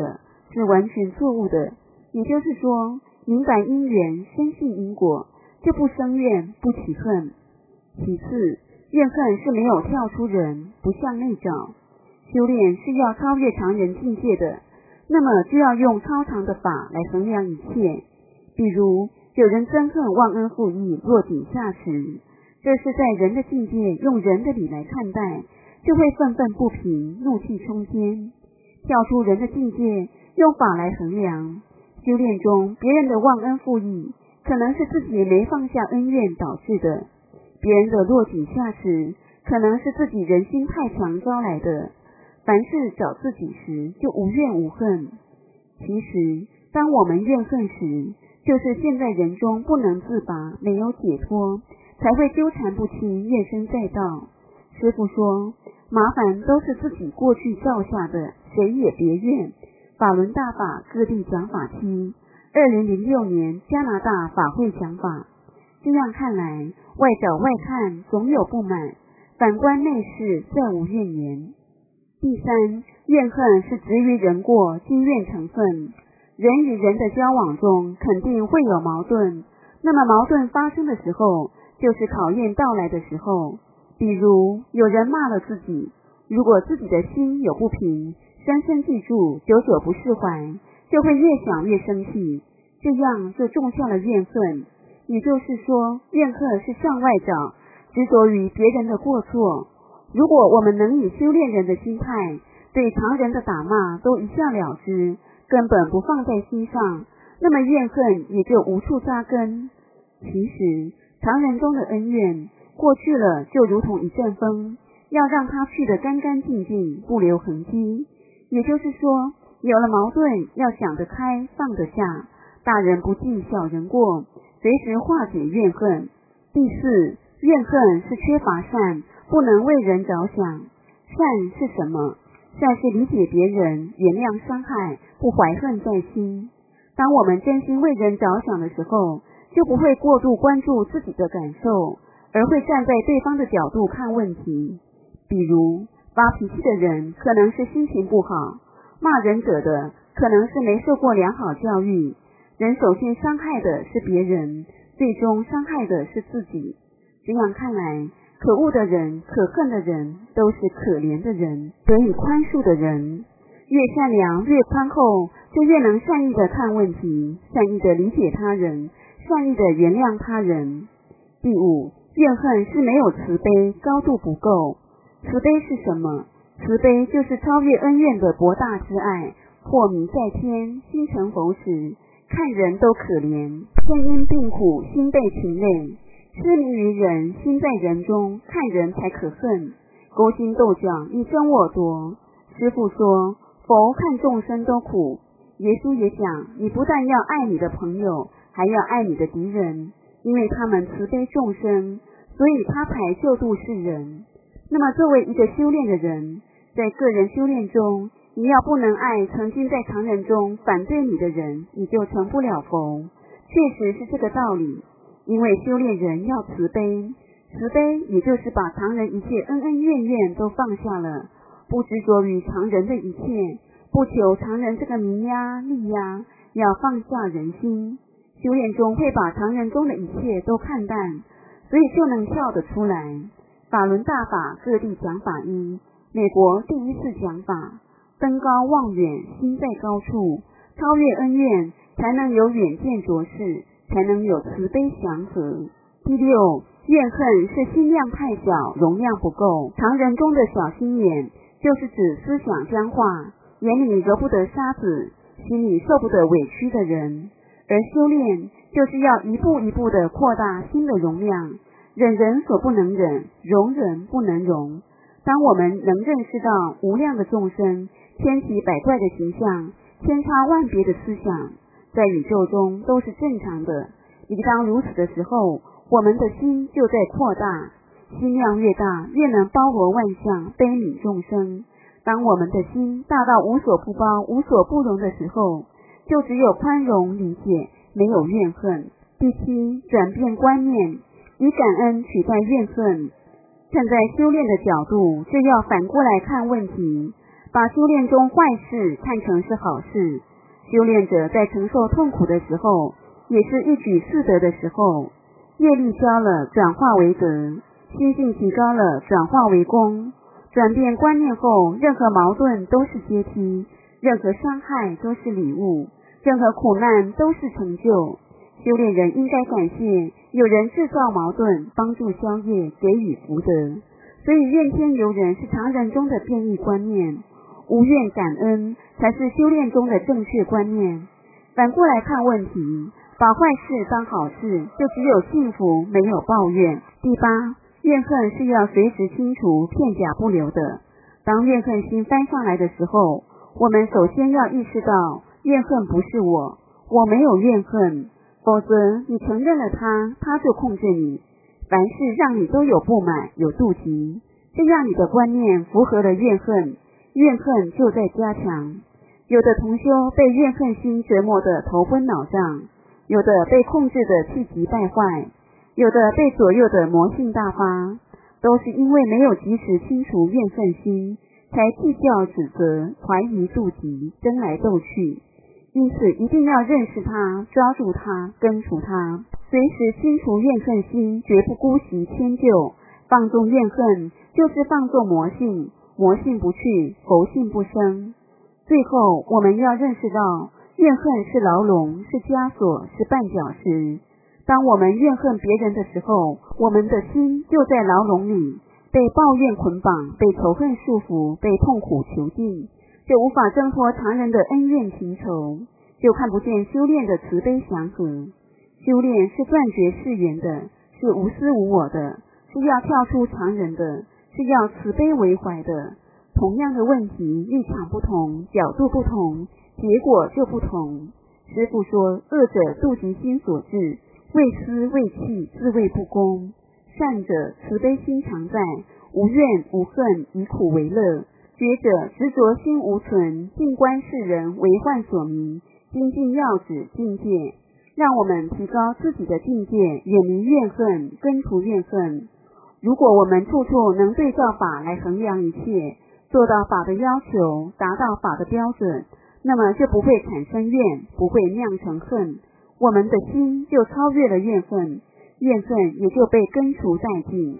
D: 是完全错误的。也就是说，明白因缘，深信因果，就不生怨，不起恨。其次，怨恨是没有跳出人，不向内找。修炼是要超越常人境界的，那么就要用超常的法来衡量一切。比如有人憎恨忘恩负义，落井下石，这是在人的境界用人的理来看待，就会愤愤不平，怒气冲天。跳出人的境界，用法来衡量。修炼中别人的忘恩负义，可能是自己没放下恩怨导致的；别人的落井下石，可能是自己人心太强招来的。凡事找自己时，就无怨无恨。其实当我们怨恨时，就是现在人中不能自拔，没有解脱，才会纠缠不清，怨声载道。师父说，麻烦都是自己过去造下的，谁也别怨。法轮大法各地讲法期，2006年加拿大法会讲法。这样看来，外找外看总有不满，反观内视再无怨言。第三，怨恨是执于人过，积怨成分。人与人的交往中肯定会有矛盾，那么矛盾发生的时候，就是考验到来的时候。比如有人骂了自己，如果自己的心有不平，深深记住，久久不释怀，就会越想越生气，这样就种下了怨恨。也就是说，怨恨是向外找，执着于别人的过错。如果我们能以修炼人的心态，对常人的打骂都一笑了之，根本不放在心上，那么怨恨也就无处扎根。其实常人中的恩怨过去了，就如同一阵风，要让它去得干干净净，不留痕迹。也就是说，有了矛盾要想得开，放得下，大人不计小人过，随时化解怨恨。第四，怨恨是缺乏善，不能为人着想。善是什么？善是理解别人，原谅伤害，不怀恨在心。当我们真心为人着想的时候，就不会过度关注自己的感受，而会站在对方的角度看问题。比如发脾气的人可能是心情不好，骂人者的可能是没受过良好教育。人首先伤害的是别人，最终伤害的是自己。这样看来，可恶的人，可恨的人，都是可怜的人，得以宽恕的人。越善良越宽厚，就越能善意的看问题，善意的理解他人，善意的原谅他人。第五，怨恨是没有慈悲，高度不够。慈悲是什么？慈悲就是超越恩怨的博大之爱。破迷在天，心诚佛时，看人都可怜，天因病苦，心被情累。痴迷于人，心在人中，看人才可恨。勾心斗角，你争我夺。师父说，佛看众生都苦。耶稣也讲，你不但要爱你的朋友，还要爱你的敌人，因为他们慈悲众生，所以他才救度世人。那么作为一个修炼的人，在个人修炼中，你要不能爱曾经在常人中反对你的人，你就成不了佛。确实是这个道理。因为修炼人要慈悲，慈悲也就是把常人一切恩恩怨怨都放下了，不执着于常人的一切，不求常人这个名呀利呀，要放下人心。修炼中会把常人中的一切都看淡，所以就能跳得出来。法轮大法各地讲法一，美国第一次讲法，登高望远，心在高处，超越恩怨，才能有远见卓识，才能有慈悲祥和。第六，怨恨是心量太小，容量不够。常人中的小心眼，就是指思想僵化，眼里揉不得沙子，心里受不得委屈的人。而修炼就是要一步一步的扩大心的容量，忍人所不能忍，容人不能容。当我们能认识到无量的众生，千奇百怪的形象，千差万别的思想，在宇宙中都是正常的。一当如此的时候，我们的心就在扩大，心量越大，越能包罗万象，悲悯众生。当我们的心大到无所不包，无所不容的时候，就只有宽容理解，没有怨恨。第七，转变观念，以感恩取代怨恨。站在修炼的角度，就要反过来看问题，把修炼中坏事看成是好事， 修炼者在承受痛苦的时候，也是一举四得的时候。业力消了，转化为德；心性提高了，转化为功。转变观念后，任何矛盾都是阶梯，任何伤害都是礼物，任何苦难都是成就。修炼人应该感谢有人制造矛盾，帮助消业，给予福德。所以怨天尤人是常人中的变异观念，无怨感恩才是修炼中的正确观念。反过来看问题，把坏事当好事，就只有幸福，没有抱怨。第八，怨恨是要随时清除，片甲不留的。当怨恨心翻上来的时候，我们首先要意识到，怨恨不是我没有怨恨，否则你承认了他就控制你，凡事让你都有不满，有妒忌，这样你的观念符合了怨恨，怨恨就在加强。有的同修被怨恨心折磨得头昏脑胀，有的被控制得气急败坏，有的被左右的魔性大发，都是因为没有及时清除怨恨心，才计较指责，怀疑妒忌，争来斗去。因此一定要认识它，抓住它，根除它，随时清除怨恨心，绝不姑息迁就。放纵怨恨就是放纵魔性，魔性不去，佛性不生。最后我们要认识到，怨恨是牢笼，是枷锁，是绊脚石。当我们怨恨别人的时候，我们的心就在牢笼里，被抱怨捆绑，被仇恨束缚，被痛苦囚禁，就无法挣脱常人的恩怨情仇，就看不见修炼的慈悲祥和。修炼是断绝世缘的，是无私无我的，是要跳出常人的，是要慈悲为怀的。同样的问题，立场不同，角度不同，结果就不同。师父说，恶者妒忌心所致，为私为气，自谓不公；善者慈悲心常在，无怨无恨，以苦为乐；觉者执着心无存，静观世人，为患所迷，精进要旨境界。让我们提高自己的境界，远离怨恨，根除怨恨。如果我们处处能对照法来衡量一切，做到法的要求，达到法的标准，那么就不会产生怨，不会酿成恨，我们的心就超越了怨恨，怨恨也就被根除殆尽。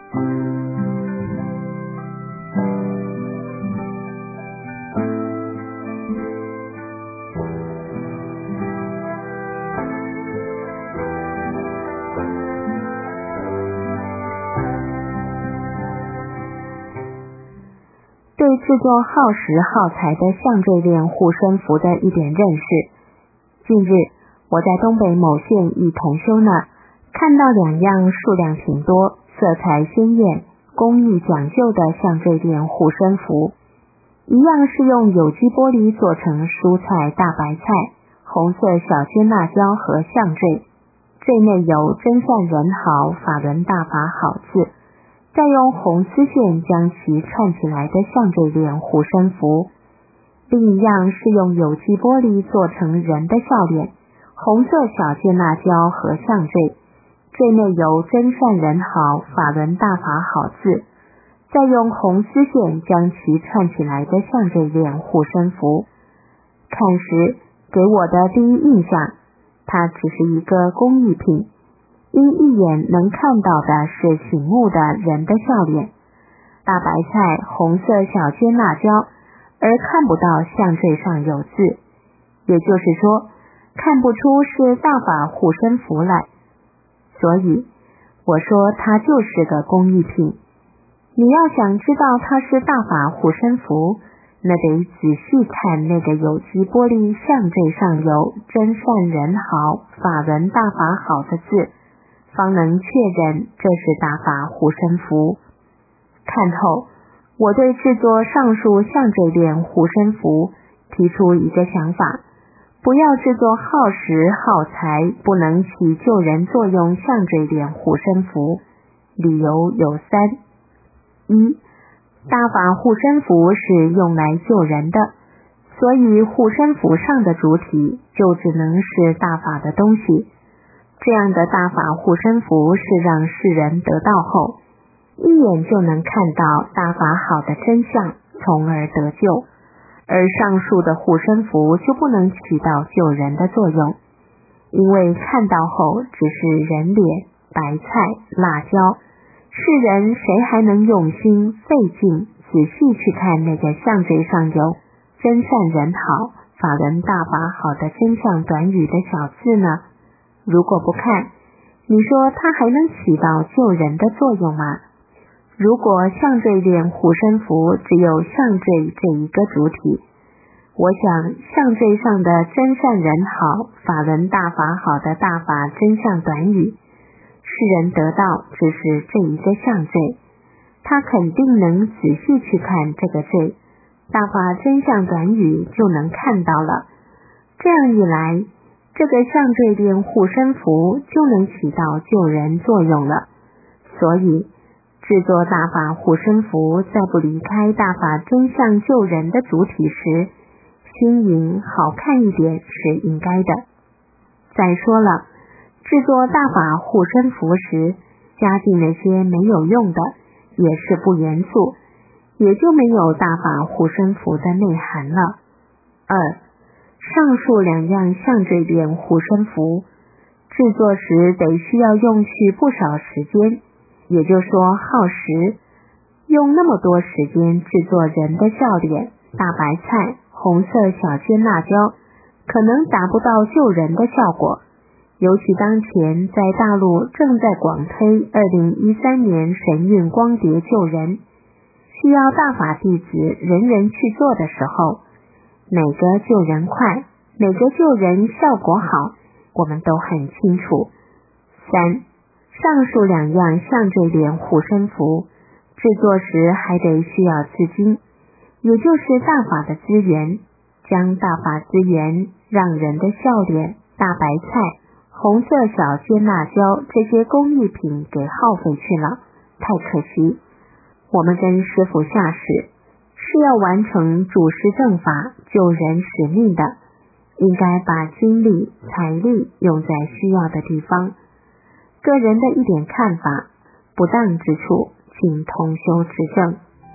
A: 对制作耗时耗材的项坠链护身符的一点认识。近日，我在东北某县一同修那看到两样数量挺多、色彩鲜艳、工艺讲究的项坠链护身符。一样是用有机玻璃做成蔬菜大白菜、红色小尖辣椒和项坠，坠内有真善人好、法轮大法好字，再用红丝线将其串起来的项坠链护身符。另一样是用有机玻璃做成人的笑脸，红色小尖辣椒和项坠，坠内有真善人好、法轮大法好字，再用红丝线将其串起来的项坠链护身符。看时给我的第一印象，它只是一个工艺品，因一眼能看到的是醒目的人的笑脸，大白菜、红色小尖辣椒，而看不到项坠上有字，也就是说，看不出是大法护身符来。所以我说它就是个工艺品。你要想知道它是大法护身符，那得仔细看那个有机玻璃项坠上有真善人好、法轮大法好的字，方能确认这是大法护身符。看后，我对制作上述项坠链护身符提出一个想法，不要制作耗时耗材不能起救人作用项坠链护身符。理由有三：一，大法护身符是用来救人的，所以护身符上的主体就只能是大法的东西。这样的大法护身符是让世人得到后，一眼就能看到大法好的真相，从而得救。 而上述的护身符就不能起到救人的作用，因为看到后只是人脸、白菜、辣椒，世人谁还能用心费劲仔细去看那个相坠上有真善人好、法轮大法好的真相短语的小字呢？如果不看，你说它还能起到救人的作用吗？如果相坠链护身符只有相坠这一个主体，我想相坠上的真善人好、法轮大法好的大法真相短语，世人得到只是这一个相坠，他肯定能仔细去看这个坠，大法真相短语就能看到了。这样一来，这个相坠链护身符就能起到救人作用了。所以制作大法护身符在不离开大法真相救人的主体时，新颖好看一点是应该的。再说了，制作大法护身符时加进那些没有用的，也是不严肃，也就没有大法护身符的内涵了。二，上述两样相坠链护身符制作时得需要用去不少时间，也就是说耗时，用那么多时间制作人的笑脸、大白菜、红色小尖辣椒，可能达不到救人的效果。尤其当前在大陆正在广推2013年神韵光碟救人，需要大法弟子人人去做的时候，哪个救人快，哪个救人效果好，我们都很清楚。三，上述两样相坠链护身符制作时还得需要资金，也就是大法的资源，将大法资源让人的笑脸、大白菜、红色小尖辣椒这些工艺品给耗费去了，太可惜。我们跟师父下士是要完成主持正法救人使命的，应该把精力财力用在需要的地方。个人的一点看法，不当之处请同修指正。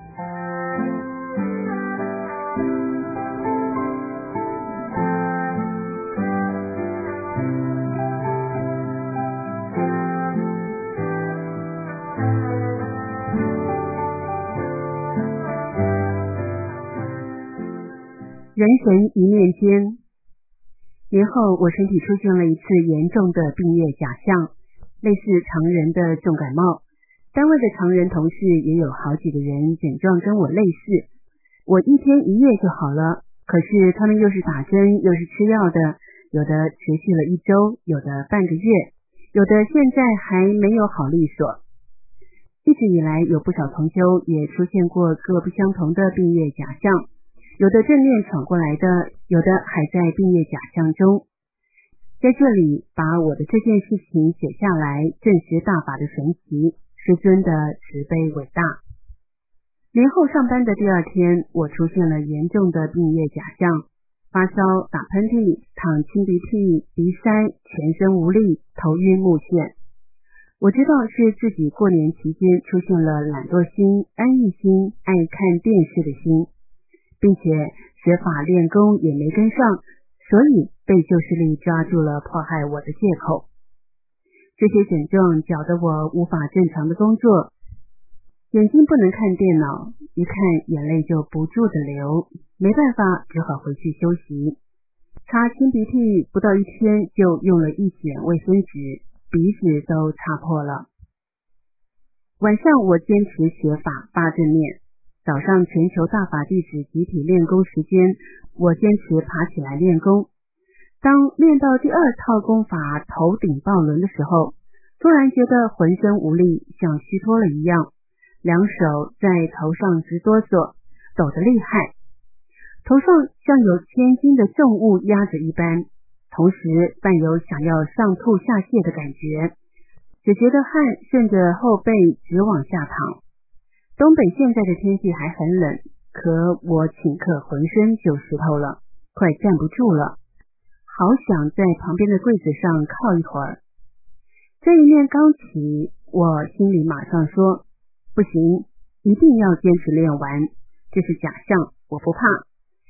D: 人神一念间，年后我身体出现了一次严重的病月假象，类似常人的重感冒。单位的常人同事也有好几个人症状跟我类似，我一天一夜就好了，可是他们又是打针又是吃药的，有的持续了1周，有的半个月，有的现在还没有好利索。一直以来有不少同修也出现过各不相同的病月假象，有的正面闯过来的，有的还在病月假象中。在这里把我的这件事情写下来，证实大法的神奇，师尊的慈悲伟大。年后上班的第二天，我出现了严重的病月假象，发烧、打喷嚏、淌清鼻涕、鼻塞、全身无力、头晕目眩。我知道是自己过年期间出现了懒惰心、安逸心、爱看电视的心，并且学法练功也没跟上，所以被旧势力抓住了迫害我的借口。这些症状搅得我无法正常的工作，眼睛不能看电脑，一看眼泪就不住的流，没办法只好回去休息。擦清鼻涕不到1天就用了1卷卫生纸，鼻子都擦破了。晚上我坚持学法发正念，早上全球大法弟子集体练功时间，我坚持爬起来练功。当练到第2套功法头顶抱轮的时候，突然觉得浑身无力，像虚脱了一样，两手在头上直哆嗦，抖得厉害，头上像有千斤的重物压着一般，同时伴有想要上吐下泻的感觉，只觉得汗顺着后背直往下淌。东北现在的天气还很冷，可我顷刻浑身就湿透了，快站不住了，好想在旁边的柜子上靠一会儿。这一念刚起，我心里马上说，不行，一定要坚持练完，这是假象，我不怕。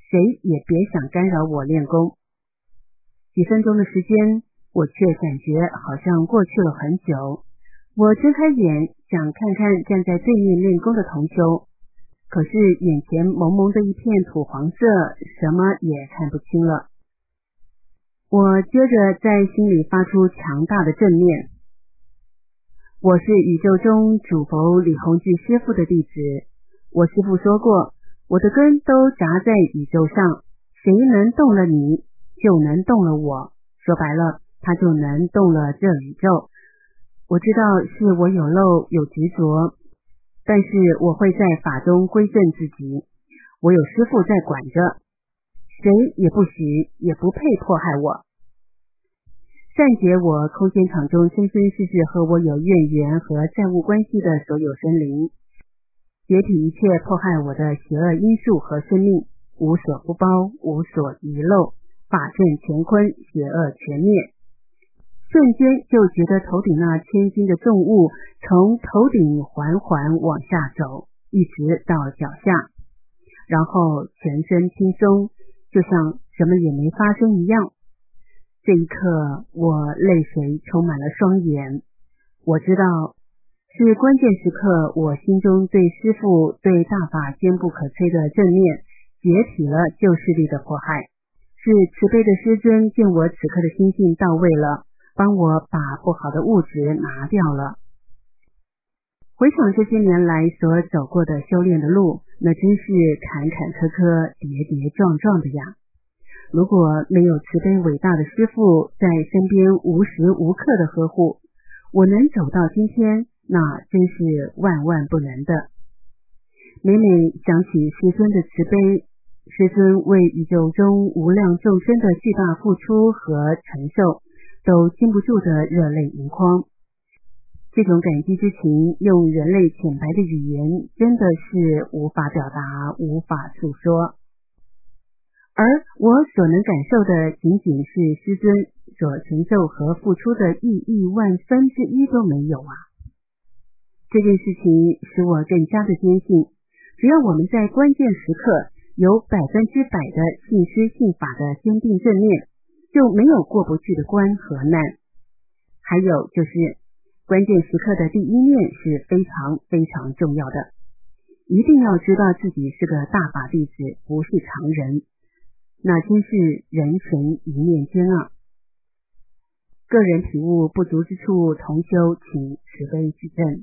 D: 谁也别想干扰我练功。几分钟的时间，我却感觉好像过去了很久。我睁开眼，想看看站在对面练功的同修，可是眼前蒙蒙的一片土黄色，什么也看不清了。我接着在心里发出强大的正念。我是宇宙中主佛李洪志师父的弟子，我师父说过，我的根都扎在宇宙上，谁能动了你，就能动了我，说白了，他就能动了这宇宙。我知道是我有漏有执着，但是我会在法中归正自己，我有师父在管着，谁也不许也不配迫害我。善解我空间场中生生世世和我有怨缘和债务关系的所有生灵，解体一切迫害我的邪恶因素和生命，无所不包，无所遗漏，法正乾坤，邪恶全灭。瞬间就觉得头顶那千斤的重物从头顶缓缓往下走，一直到脚下，然后全身轻松，就像什么也没发生一样。这一刻，我泪水充满了双眼。我知道，是关键时刻，我心中对师父、对大法坚不可摧的正念，解体了旧势力的迫害。是慈悲的师尊见我此刻的心性到位了，帮我把不好的物质拿掉了。回想这些年来所走过的修炼的路，那真是坎坎坷坷，跌跌撞撞的呀。如果没有慈悲伟大的师父在身边无时无刻的呵护，我能走到今天，那真是万万不能的。每每想起师尊的慈悲，师尊为宇宙中无量众生的巨大付出和承受，都禁不住的热泪盈眶。这种感激之情，用人类浅白的语言真的是无法表达，无法诉说。而我所能感受的仅仅是师尊所承受和付出的亿万分之一都没有啊！这件事情使我更加的坚信，只要我们在关键时刻有100%的信师信法的坚定正念，就没有过不去的关和难。还有就是关键时刻的第一念是非常非常重要的，一定要知道自己是个大法弟子，不是常人，那真是人神一念间啊！个人体悟不足之处，同修请慈悲指正。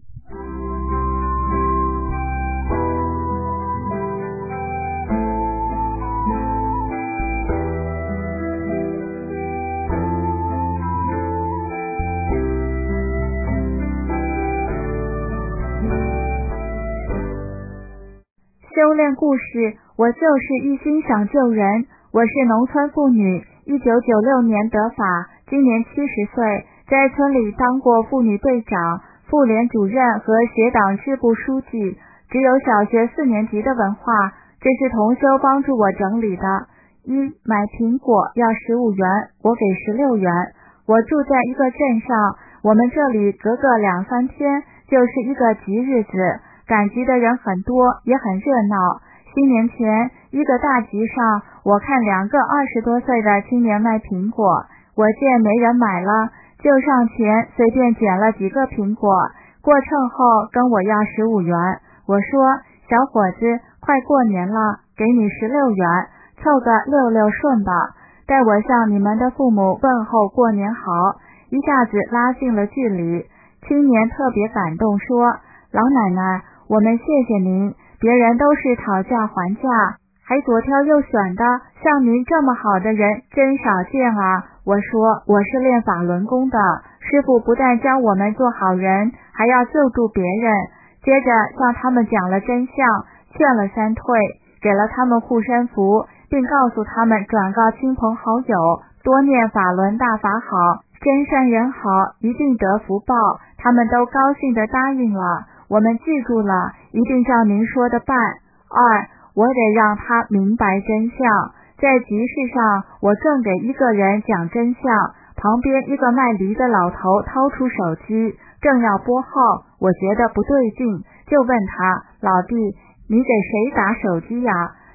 B: 修炼故事，我就是一心想救人。我是农村妇女，1996年得法，今年70岁，在村里当过妇女队长、妇联主任和协党支部书记，只有小学4年级的文化，这是同修帮助我整理的。1. 买苹果要15元，我给16元。我住在一个镇上，我们这里隔个2-3天就是一个吉日子，赶集的人很多，也很热闹。新年前，一个大集上，我看2个20多岁的青年卖苹果，我见没人买了，就上前随便捡了几个苹果，过秤后跟我要15元。我说，小伙子，快过年了，给你16元，凑个66顺吧，代我向你们的父母问候过年好，一下子拉近了距离。青年特别感动说，老奶奶，我们谢谢您，别人都是讨价还价，还左挑右选的，像您这么好的人真少见啊。我说，我是练法轮功的，师父不但教我们做好人，还要救助别人。接着向他们讲了真相，劝了3退，给了他们护身符，并告诉他们转告亲朋好友，多念法轮大法好，真善人好，一定得福报。他们都高兴地答应了，我们记住了，一定照您说的办。2. 我得让他明白真相。在集市上，我正给一个人讲真相，旁边一个卖梨的老头掏出手机，正要拨号，我觉得不对劲，就问他，老弟，你给谁打手机呀？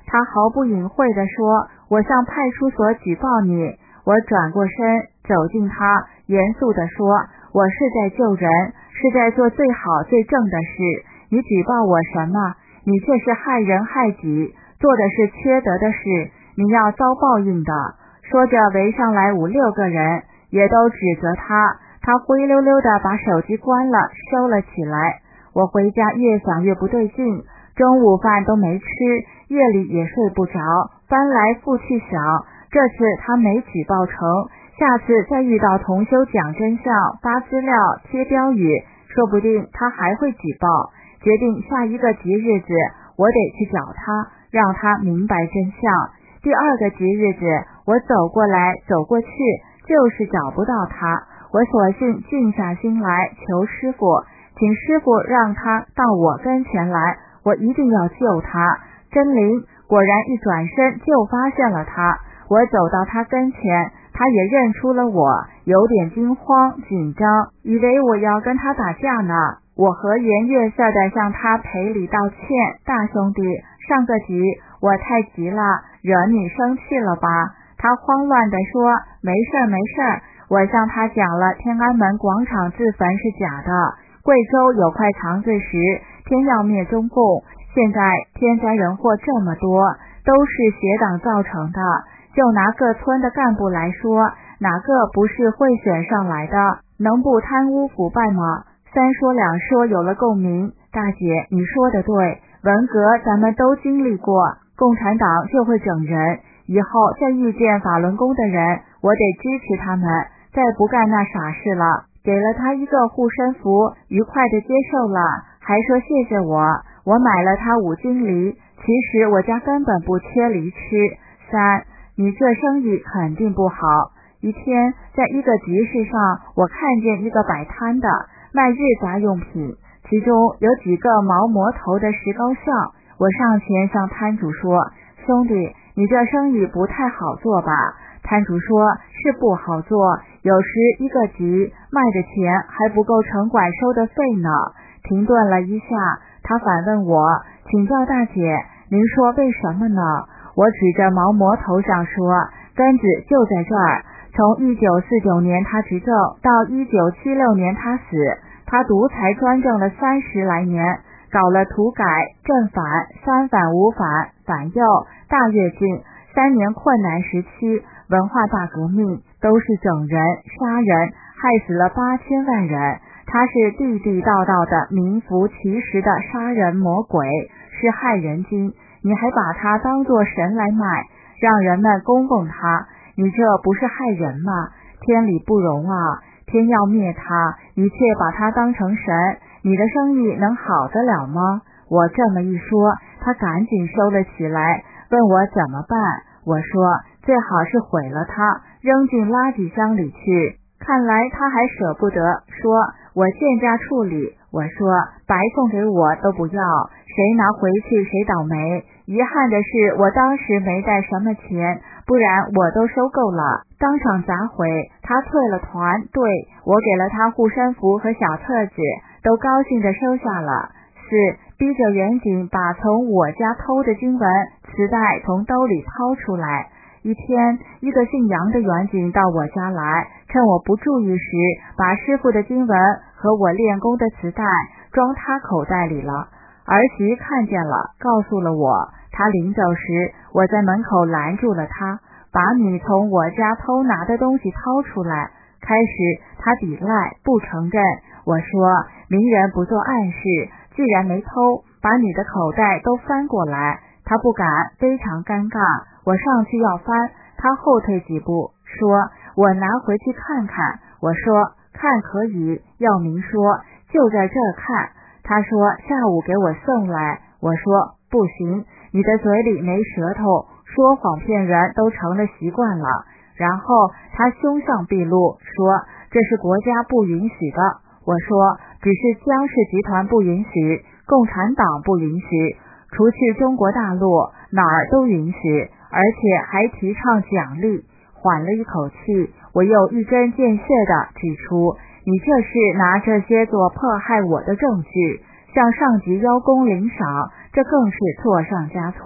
B: 他毫不隐晦地说，我向派出所举报你。我转过身走近他，严肃地说，我是在救人，是在做最好最正的事，你举报我什么？你却是害人害己，做的是缺德的事，你要遭报应的。说着围上来5-6个人，也都指责他。他灰溜溜地把手机关了，收了起来。我回家越想越不对劲，中午饭都没吃，夜里也睡不着，翻来覆去想，这次他没举报成，下次再遇到同修讲真相、发资料、贴标语，说不定他还会举报。决定下一个吉日子，我得去找他，让他明白真相。第2个吉日子，我走过来走过去，就是找不到他。我索性静下心来求师父，请师父让他到我跟前来，我一定要救他。真灵，果然一转身就发现了他。我走到他跟前，他也认出了我，有点惊慌紧张，以为我要跟他打架呢。我和颜悦色地向他赔礼道歉，大兄弟，上个集我太急了，惹你生气了吧？他慌乱地说，没事没事。我向他讲了天安门广场自焚是假的，贵州有块肠子石，天要灭中共，现在天灾人祸这么多，都是邪党造成的。就拿各村的干部来说，哪个不是贿选上来的？能不贪污腐败吗？三说两说有了共鸣。大姐，你说的对，文革咱们都经历过，共产党就会整人，以后再遇见法轮功的人，我得支持他们，再不干那傻事了。给了他一个护身符，愉快的接受了，还说谢谢我。我买了他5斤梨，其实我家根本不缺梨吃。3，你这生意肯定不好。一天，在一个集市上，我看见一个摆摊的卖日杂用品，其中有几个毛魔头的石膏像。我上前向摊主说，兄弟，你这生意不太好做吧？摊主说，是不好做，有时一个集卖的钱还不够城管收的费呢。停顿了一下，他反问我，请教大姐，您说为什么呢？我指着毛魔头像说，根子就在这儿。从1949年他执政到1976年他死，他独裁专政了30来年，搞了土改、正反、三反五反、反右、大跃进，3年困难时期，文化大革命，都是整人、杀人，害死了8000万人。他是地地道道的名副其实的杀人魔鬼，是害人精。你还把他当作神来卖，让人们供奉他，你这不是害人吗？天理不容啊！天要灭他，你却把他当成神，你的生意能好得了吗？我这么一说，他赶紧收了起来，问我怎么办。我说，最好是毁了他，扔进垃圾箱里去。看来他还舍不得，说我贱价处理。我说，白送给我都不要，谁拿回去谁倒霉。遗憾的是，我当时没带什么钱，不然我都收够了，当场砸毁。他退了团，对，我给了他护身符和小册子，都高兴地收下了。4，逼着远景把从我家偷的经文磁带从兜里掏出来。一天，一个姓杨的远景到我家来，趁我不注意时，把师父的经文和我练功的磁带装他口袋里了。儿媳看见了，告诉了我。他临走时，我在门口拦住了他，把你从我家偷拿的东西掏出来。开始他抵赖不承认，我说明人不做暗事，既然没偷，把你的口袋都翻过来。他不敢，非常尴尬。我上去要翻，他后退几步，说我拿回去看看。我说看可以，要明说，就在这看。他说下午给我送来。我说不行，你的嘴里没舌头，说谎骗人都成了习惯了。然后他凶相毕露，说这是国家不允许的。我说只是江氏集团不允许，共产党不允许，除去中国大陆哪儿都允许，而且还提倡奖励。缓了一口气，我又一针见血地指出，你这是拿这些做迫害我的证据，向上级邀功领赏，这更是错上加错。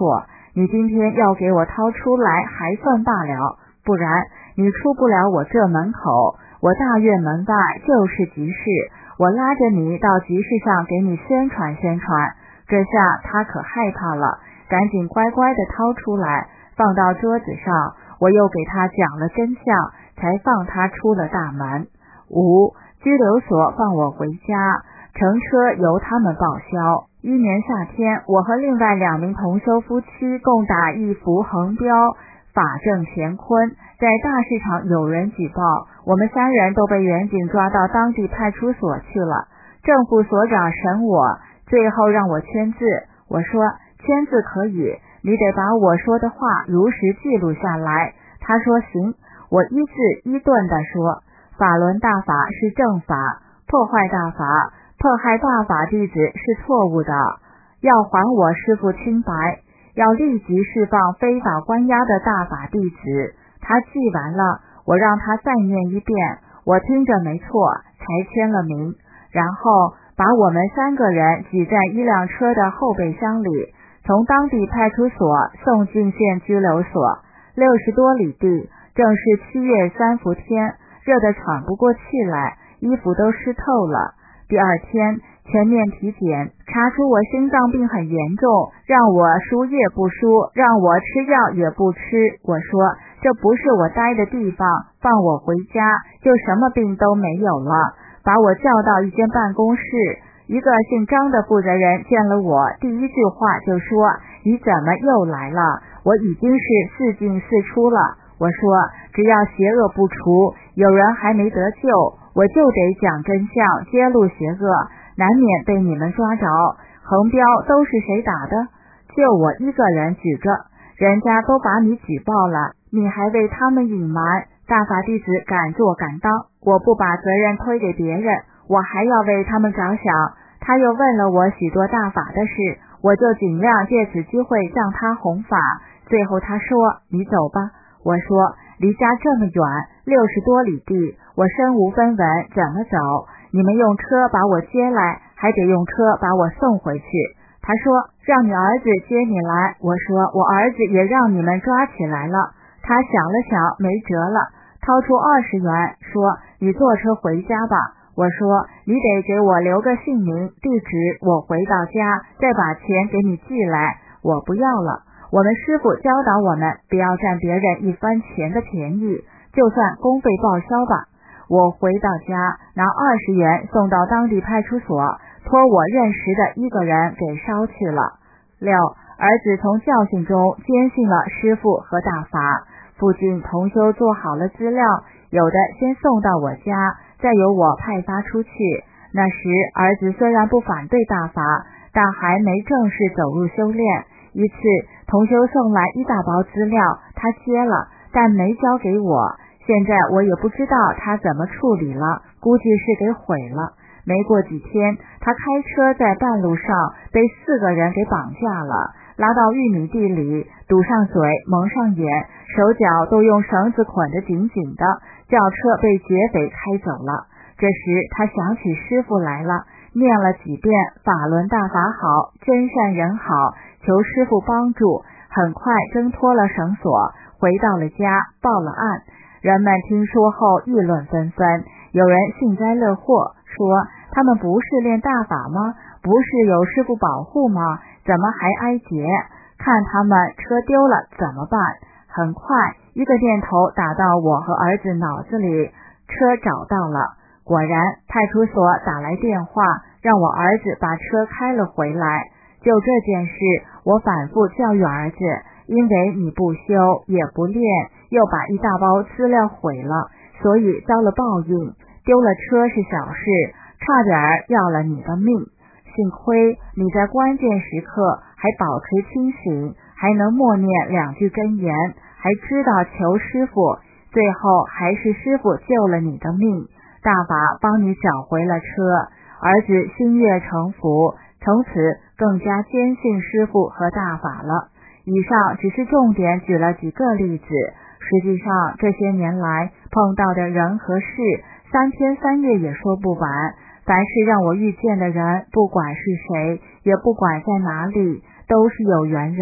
B: 你今天要给我掏出来还算罢了，不然你出不了我这门口，我大院门外就是集市，我拉着你到集市上给你宣传宣传。这下他可害怕了，赶紧乖乖地掏出来放到桌子上，我又给他讲了真相，才放他出了大门。5. 拘留所放我回家，乘车由他们报销。1年夏天，我和另外2名同修夫妻共打一幅横标，法正乾坤，在大市场有人举报，我们3人都被远警抓到当地派出所去了。正副所长审我，最后让我签字。我说签字可以，你得把我说的话如实记录下来。他说行。我一字一顿地说，法轮大法是正法，破坏大法、迫害大法弟子是错误的，要还我师父清白，要立即释放非法关押的大法弟子。他记完了，我让他再念一遍，我听着没错，才签了名，然后把我们3个人挤在一辆车的后备箱里，从当地派出所送进县拘留所。60多里地，正是7月3伏天，热得喘不过气来，衣服都湿透了。第2天全面体检，查出我心脏病很严重，让我输液不输，让我吃药也不吃。我说这不是我待的地方，放我回家就什么病都没有了。把我叫到一间办公室，一个姓张的负责人见了我，第一句话就说，你怎么又来了？我已经是4进4出了。我说只要邪恶不除，有人还没得救，我就得讲真相，揭露邪恶，难免被你们抓着。横标都是谁打的？就我一个人举着，人家都把你举报了，你还为他们隐瞒，大法弟子敢做敢当，我不把责任推给别人，我还要为他们着想。他又问了我许多大法的事，我就尽量借此机会向他弘法。最后他说，你走吧。我说离家这么远，60多里地，我身无分文，怎么走？你们用车把我接来，还得用车把我送回去。他说让你儿子接你来。我说我儿子也让你们抓起来了。他想了想，没辙了，掏出20元，说你坐车回家吧。我说你得给我留个姓名地址，我回到家再把钱给你寄来。我不要了，我们师父教导我们不要占别人一分钱的便宜，就算公费报销吧。我回到家拿20元送到当地派出所，托我认识的一个人给捎去了。6. 儿子从教训中坚信了师父和大法，附近同修做好了资料，有的先送到我家，再由我派发出去。那时儿子虽然不反对大法，但还没正式走入修炼。一次同修送来一大包资料，他接了，但没交给我，现在我也不知道他怎么处理了，估计是给毁了。没过几天，他开车在半路上被4个人给绑架了，拉到玉米地里，堵上嘴，蒙上眼，手脚都用绳子捆得紧紧的，轿车被劫匪开走了。这时他想起师父来了，念了几遍法轮大法好，真善人好，求师父帮助，很快挣脱了绳索，回到了家，报了案。人们听说后议论纷纷，有人幸灾乐祸，说他们不是练大法吗？不是有师父保护吗？怎么还挨劫？看他们车丢了怎么办？很快一个念头打到我和儿子脑子里，车找到了。果然派出所打来电话，让我儿子把车开了回来。就这件事，我反复教育儿子，因为你不修也不练，又把一大包资料毁了，所以遭了报应。丢了车是小事，差点要了你的命。幸亏你在关键时刻还保持清醒，还能默念2句真言，还知道求师父，最后还是师父救了你的命，大法帮你找回了车。儿子心悦诚服，从此更加坚信师父和大法了。以上只是重点举了几个例子，实际上这些年来碰到的人和事3天3夜也说不完。凡是让我遇见的人，不管是谁，也不管在哪里，都是有缘人，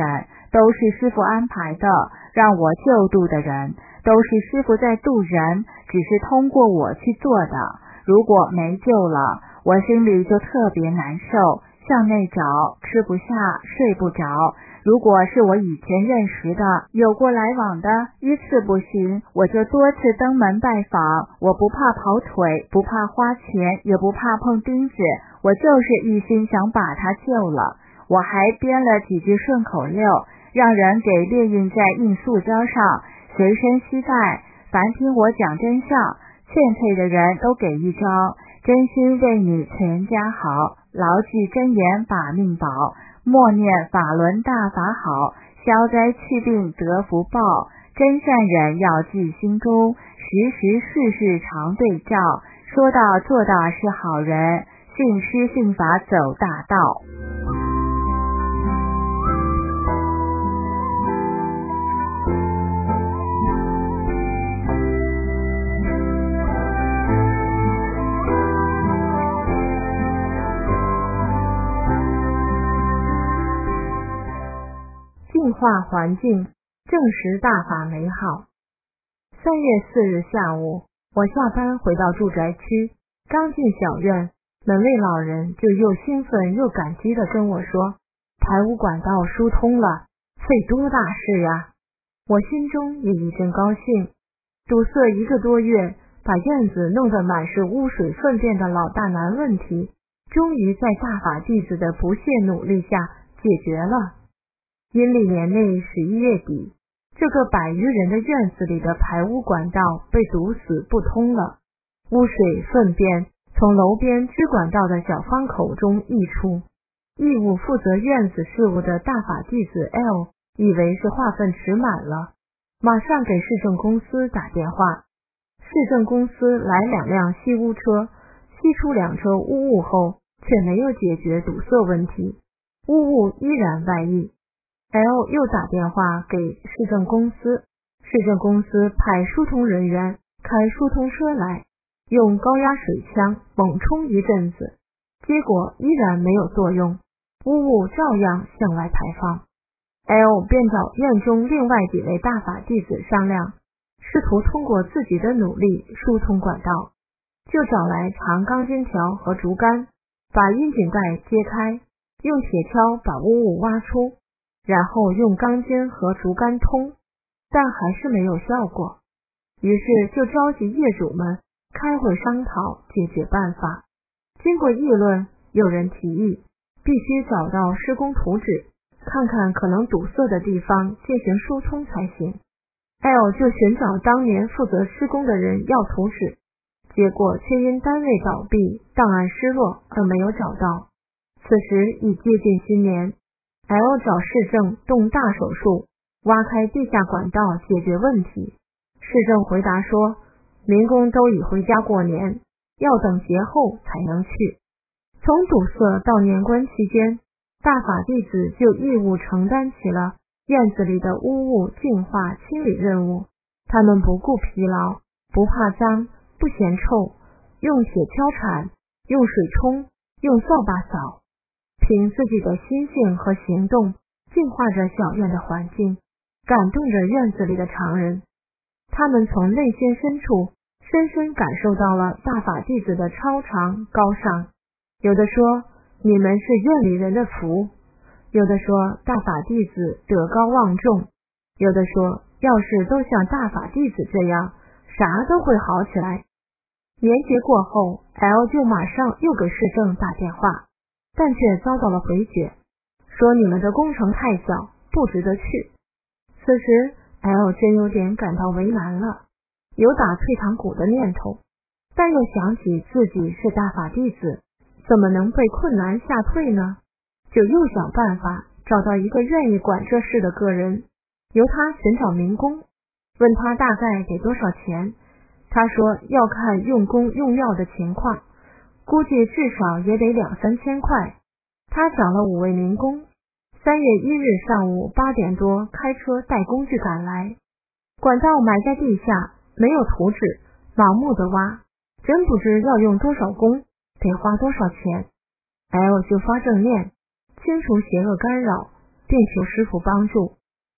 B: 都是师傅安排的，让我救度的人，都是师傅在渡人，只是通过我去做的。如果没救了，我心里就特别难受，向内找，吃不下，睡不着。如果是我以前认识的，有过来往的，一次不行，我就多次登门拜访。我不怕跑腿，不怕花钱，也不怕碰钉子，我就是一心想把他救了。我还编了几句顺口溜，让人给列印在硬塑胶上，随身携带。凡听我讲真相，欠配的人都给一招，真心为你全家好，牢记真言把命保，默念法轮大法好，消灾去病得福报，真善忍要记心中，时时事事常对照，说到做到是好人，信师信法走大道。
F: 净化环境，证实大法美好。3月4日下午，我下班回到住宅区，刚进小院，门卫老人就又兴奋又感激地跟我说，排污管道疏通了，费多大事呀！我心中也一阵高兴。堵塞1个多月，把院子弄得满是污水粪便的老大难问题，终于在大法弟子的不懈努力下解决了。阴历年内11月底，这个100余人的院子里的排污管道被堵死不通了，污水粪便从楼边支管道的小方口中溢出。义务负责院子事务的大法弟子 L 以为是化粪池满了，马上给市政公司打电话。市政公司来2辆吸污车，吸出2车污物后，却没有解决堵塞问题，污物依然外溢。L 又打电话给市政公司，市政公司派疏通人员开疏通车来，用高压水枪猛冲一阵子，结果依然没有作用，污物照样向外排放。L 便找院中另外几位大法弟子商量，试图通过自己的努力疏通管道，就找来长钢筋条和竹竿，把窨井盖揭开，用铁锹把污物挖出，然后用钢筋和竹竿通，但还是没有效果。于是就召集业主们开会商讨解决办法。经过议论，有人提议必须找到施工图纸，看看可能堵塞的地方进行疏通才行。L 就寻找当年负责施工的人要图纸，结果却因单位倒闭，档案失落而没有找到。此时已接近新年，L 找市政动大手术，挖开地下管道解决问题。市政回答说，民工都已回家过年，要等节后才能去。从堵塞到年关期间，大法弟子就义务承担起了院子里的污物净化清理任务。他们不顾疲劳，不怕脏，不嫌臭，用铁锹铲，用水冲，用扫把扫，凭自己的心性和行动净化着小院的环境，感动着院子里的常人。他们从内心深处深深感受到了大法弟子的超常高尚。有的说，你们是院里人的福；有的说，大法弟子德高望重；有的说，要是都像大法弟子这样，啥都会好起来。年节过后， L 就马上又给市政打电话，但却遭到了回绝，说你们的工程太小，不值得去。此时 L 真有点感到为难了，有打退堂鼓的念头，但又想起自己是大法弟子，怎么能被困难吓退呢？就又想办法找到一个愿意管这事的个人，由他寻找民工，问他大概给多少钱。他说要看用工用料的情况，估计至少也得2-3千块。他找了5位民工，3月1日上午8点多开车带工具赶来。管道埋在地下，没有图纸，盲目的挖，真不知要用多少工，得花多少钱。 L 就发正念，清除邪恶干扰，并求师父帮助。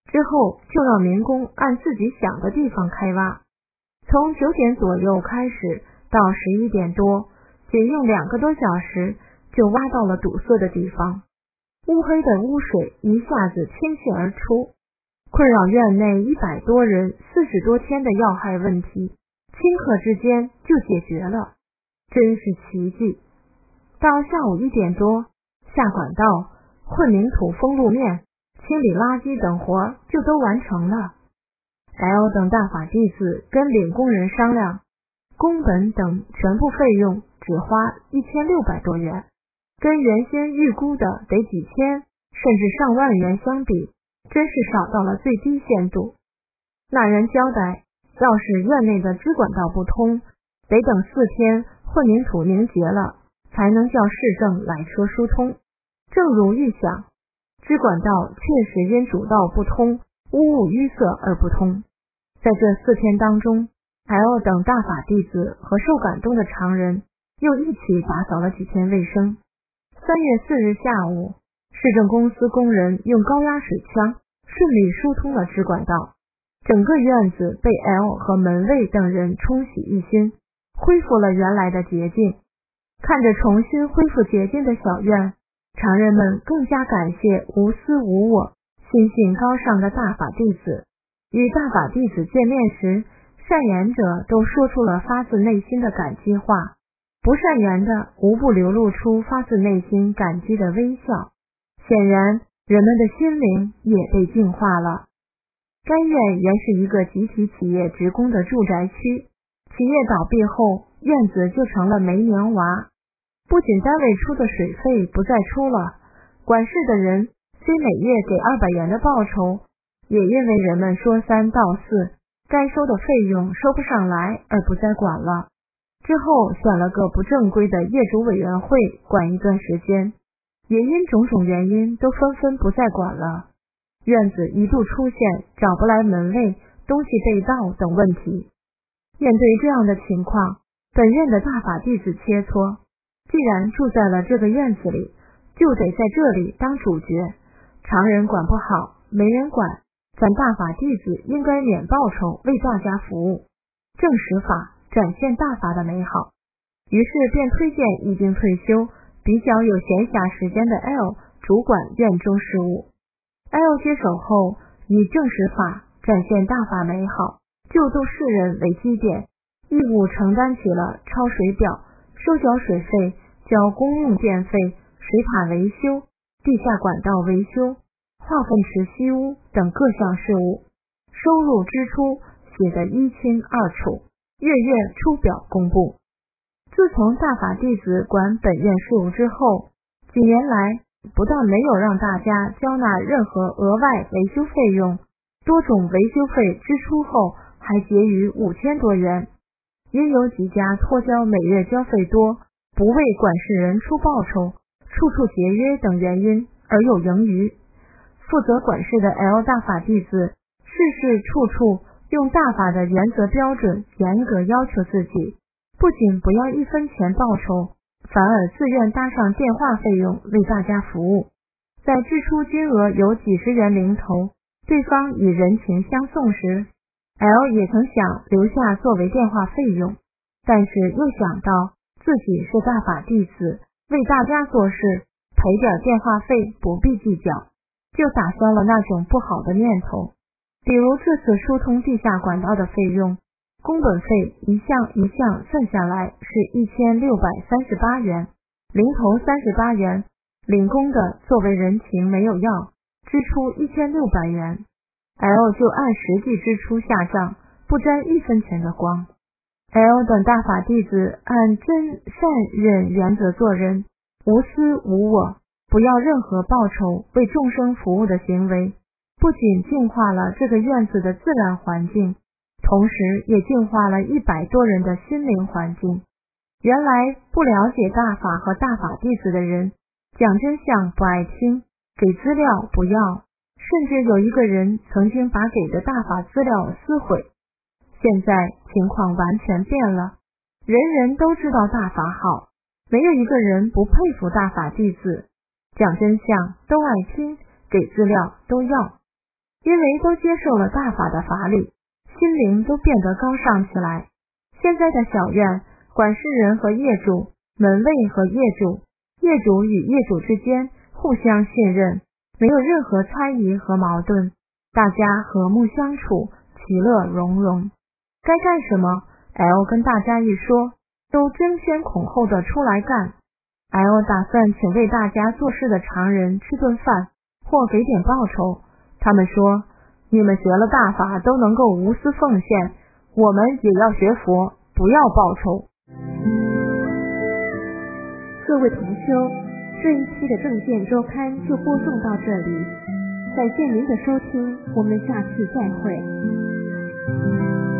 F: 之后就让民工按自己想的地方开挖。从9点左右开始到11点多，仅用2个多小时就挖到了堵塞的地方。乌黑的污水一下子倾泻而出，困扰院内100多人40多天的要害问题，顷刻之间就解决了，真是奇迹。到下午1点多，下管道、混凝土封路面、清理垃圾等活就都完成了。L 等大法弟子跟领工人商量，工本等全部费用只花1600多元，跟原先预估的得几千甚至上万元相比，真是少到了最低限度。那人交代，要是院内的支管道不通，得等4天混凝土凝结了，才能叫市政来车疏通。正如预想，支管道确实因主道不通，污物淤塞而不通。在这4天当中， L 等大法弟子和受感动的常人又一起打扫了几天卫生。3月4日下午，市政公司工人用高压水枪顺利疏通了支管道，整个院子被 L 和门卫等人冲洗一新，恢复了原来的洁净。看着重新恢复洁净的小院，常人们更加感谢无私无我、心性高尚的大法弟子。与大法弟子见面时，善言者都说出了发自内心的感激话，不善言的无不流露出发自内心感激的微笑。显然，人们的心灵也被净化了。该院原是一个集体企业职工的住宅区，企业倒闭后，院子就成了煤娘娃。不仅单位出的水费不再出了，管事的人虽每月给200元的报酬，也因为人们说3道4，该收的费用收不上来而不再管了。之后选了个不正规的业主委员会管一段时间，也因种种原因都纷纷不再管了。院子一度出现找不来门卫、东西被盗等问题。面对这样的情况，本院的大法弟子切磋，既然住在了这个院子里，就得在这里当主角。常人管不好，没人管，咱大法弟子应该免报酬为大家服务，正实法，展现大法的美好。于是便推荐已经退休、比较有闲暇时间的 L 主管院中事务。L 接手后，以正实法，展现大法美好，救度世人为基点，义务承担起了抄水表、收缴水费、交公用电费、水塔维修、地下管道维修、化粪池吸污等各项事务，收入支出写得一清二楚，月月出表公布。自从大法弟子管本院事务之后，几年来不但没有让大家交纳任何额外维修费用，多种维修费支出后还结余5000多元。因有几家拖交每月交费多，不为管事人出报酬，处处节约等原因而有盈余。负责管事的 L 大法弟子，事事处处用大法的原则标准严格要求自己，不仅不要1分钱报酬，反而自愿搭上电话费用为大家服务。在支出金额有几十元零头，对方以人情相送时， L 也曾想留下作为电话费用，但是又想到自己是大法弟子，为大家做事，赔点电话费不必计较，就打消了那种不好的念头。比如这次疏通地下管道的费用，工本费一项一项算下来是1638元，零头38元，领工的作为人情没有要，支出1600元。L 就按实际支出下账，不沾1分钱的光。L 等大法弟子按真善忍原则做人，无私无我，不要任何报酬，为众生服务的行为，不仅净化了这个院子的自然环境，同时也净化了100多人的心灵环境。原来不了解大法和大法弟子的人，讲真相不爱听，给资料不要，甚至有一个人曾经把给的大法资料撕毁。现在情况完全变了，人人都知道大法好，没有一个人不佩服大法弟子，讲真相都爱听，给资料都要。 因为都接受了大法的法理，心灵都变得高尚起来。现在的小院，管事人和业主，门卫和业主，业主与业主之间互相信任，没有任何猜疑和矛盾，大家和睦相处，其乐融融。该干什么 L 跟大家一说，都争先恐后的出来干。L 打算请为大家做事的常人吃顿饭，或给点报酬。他们说，你们学了大法都能够无私奉献，我们也要学佛，不要报酬。
A: 各位同修，这一期的正见周刊就播送到这里，感谢您的收听，我们下次再会。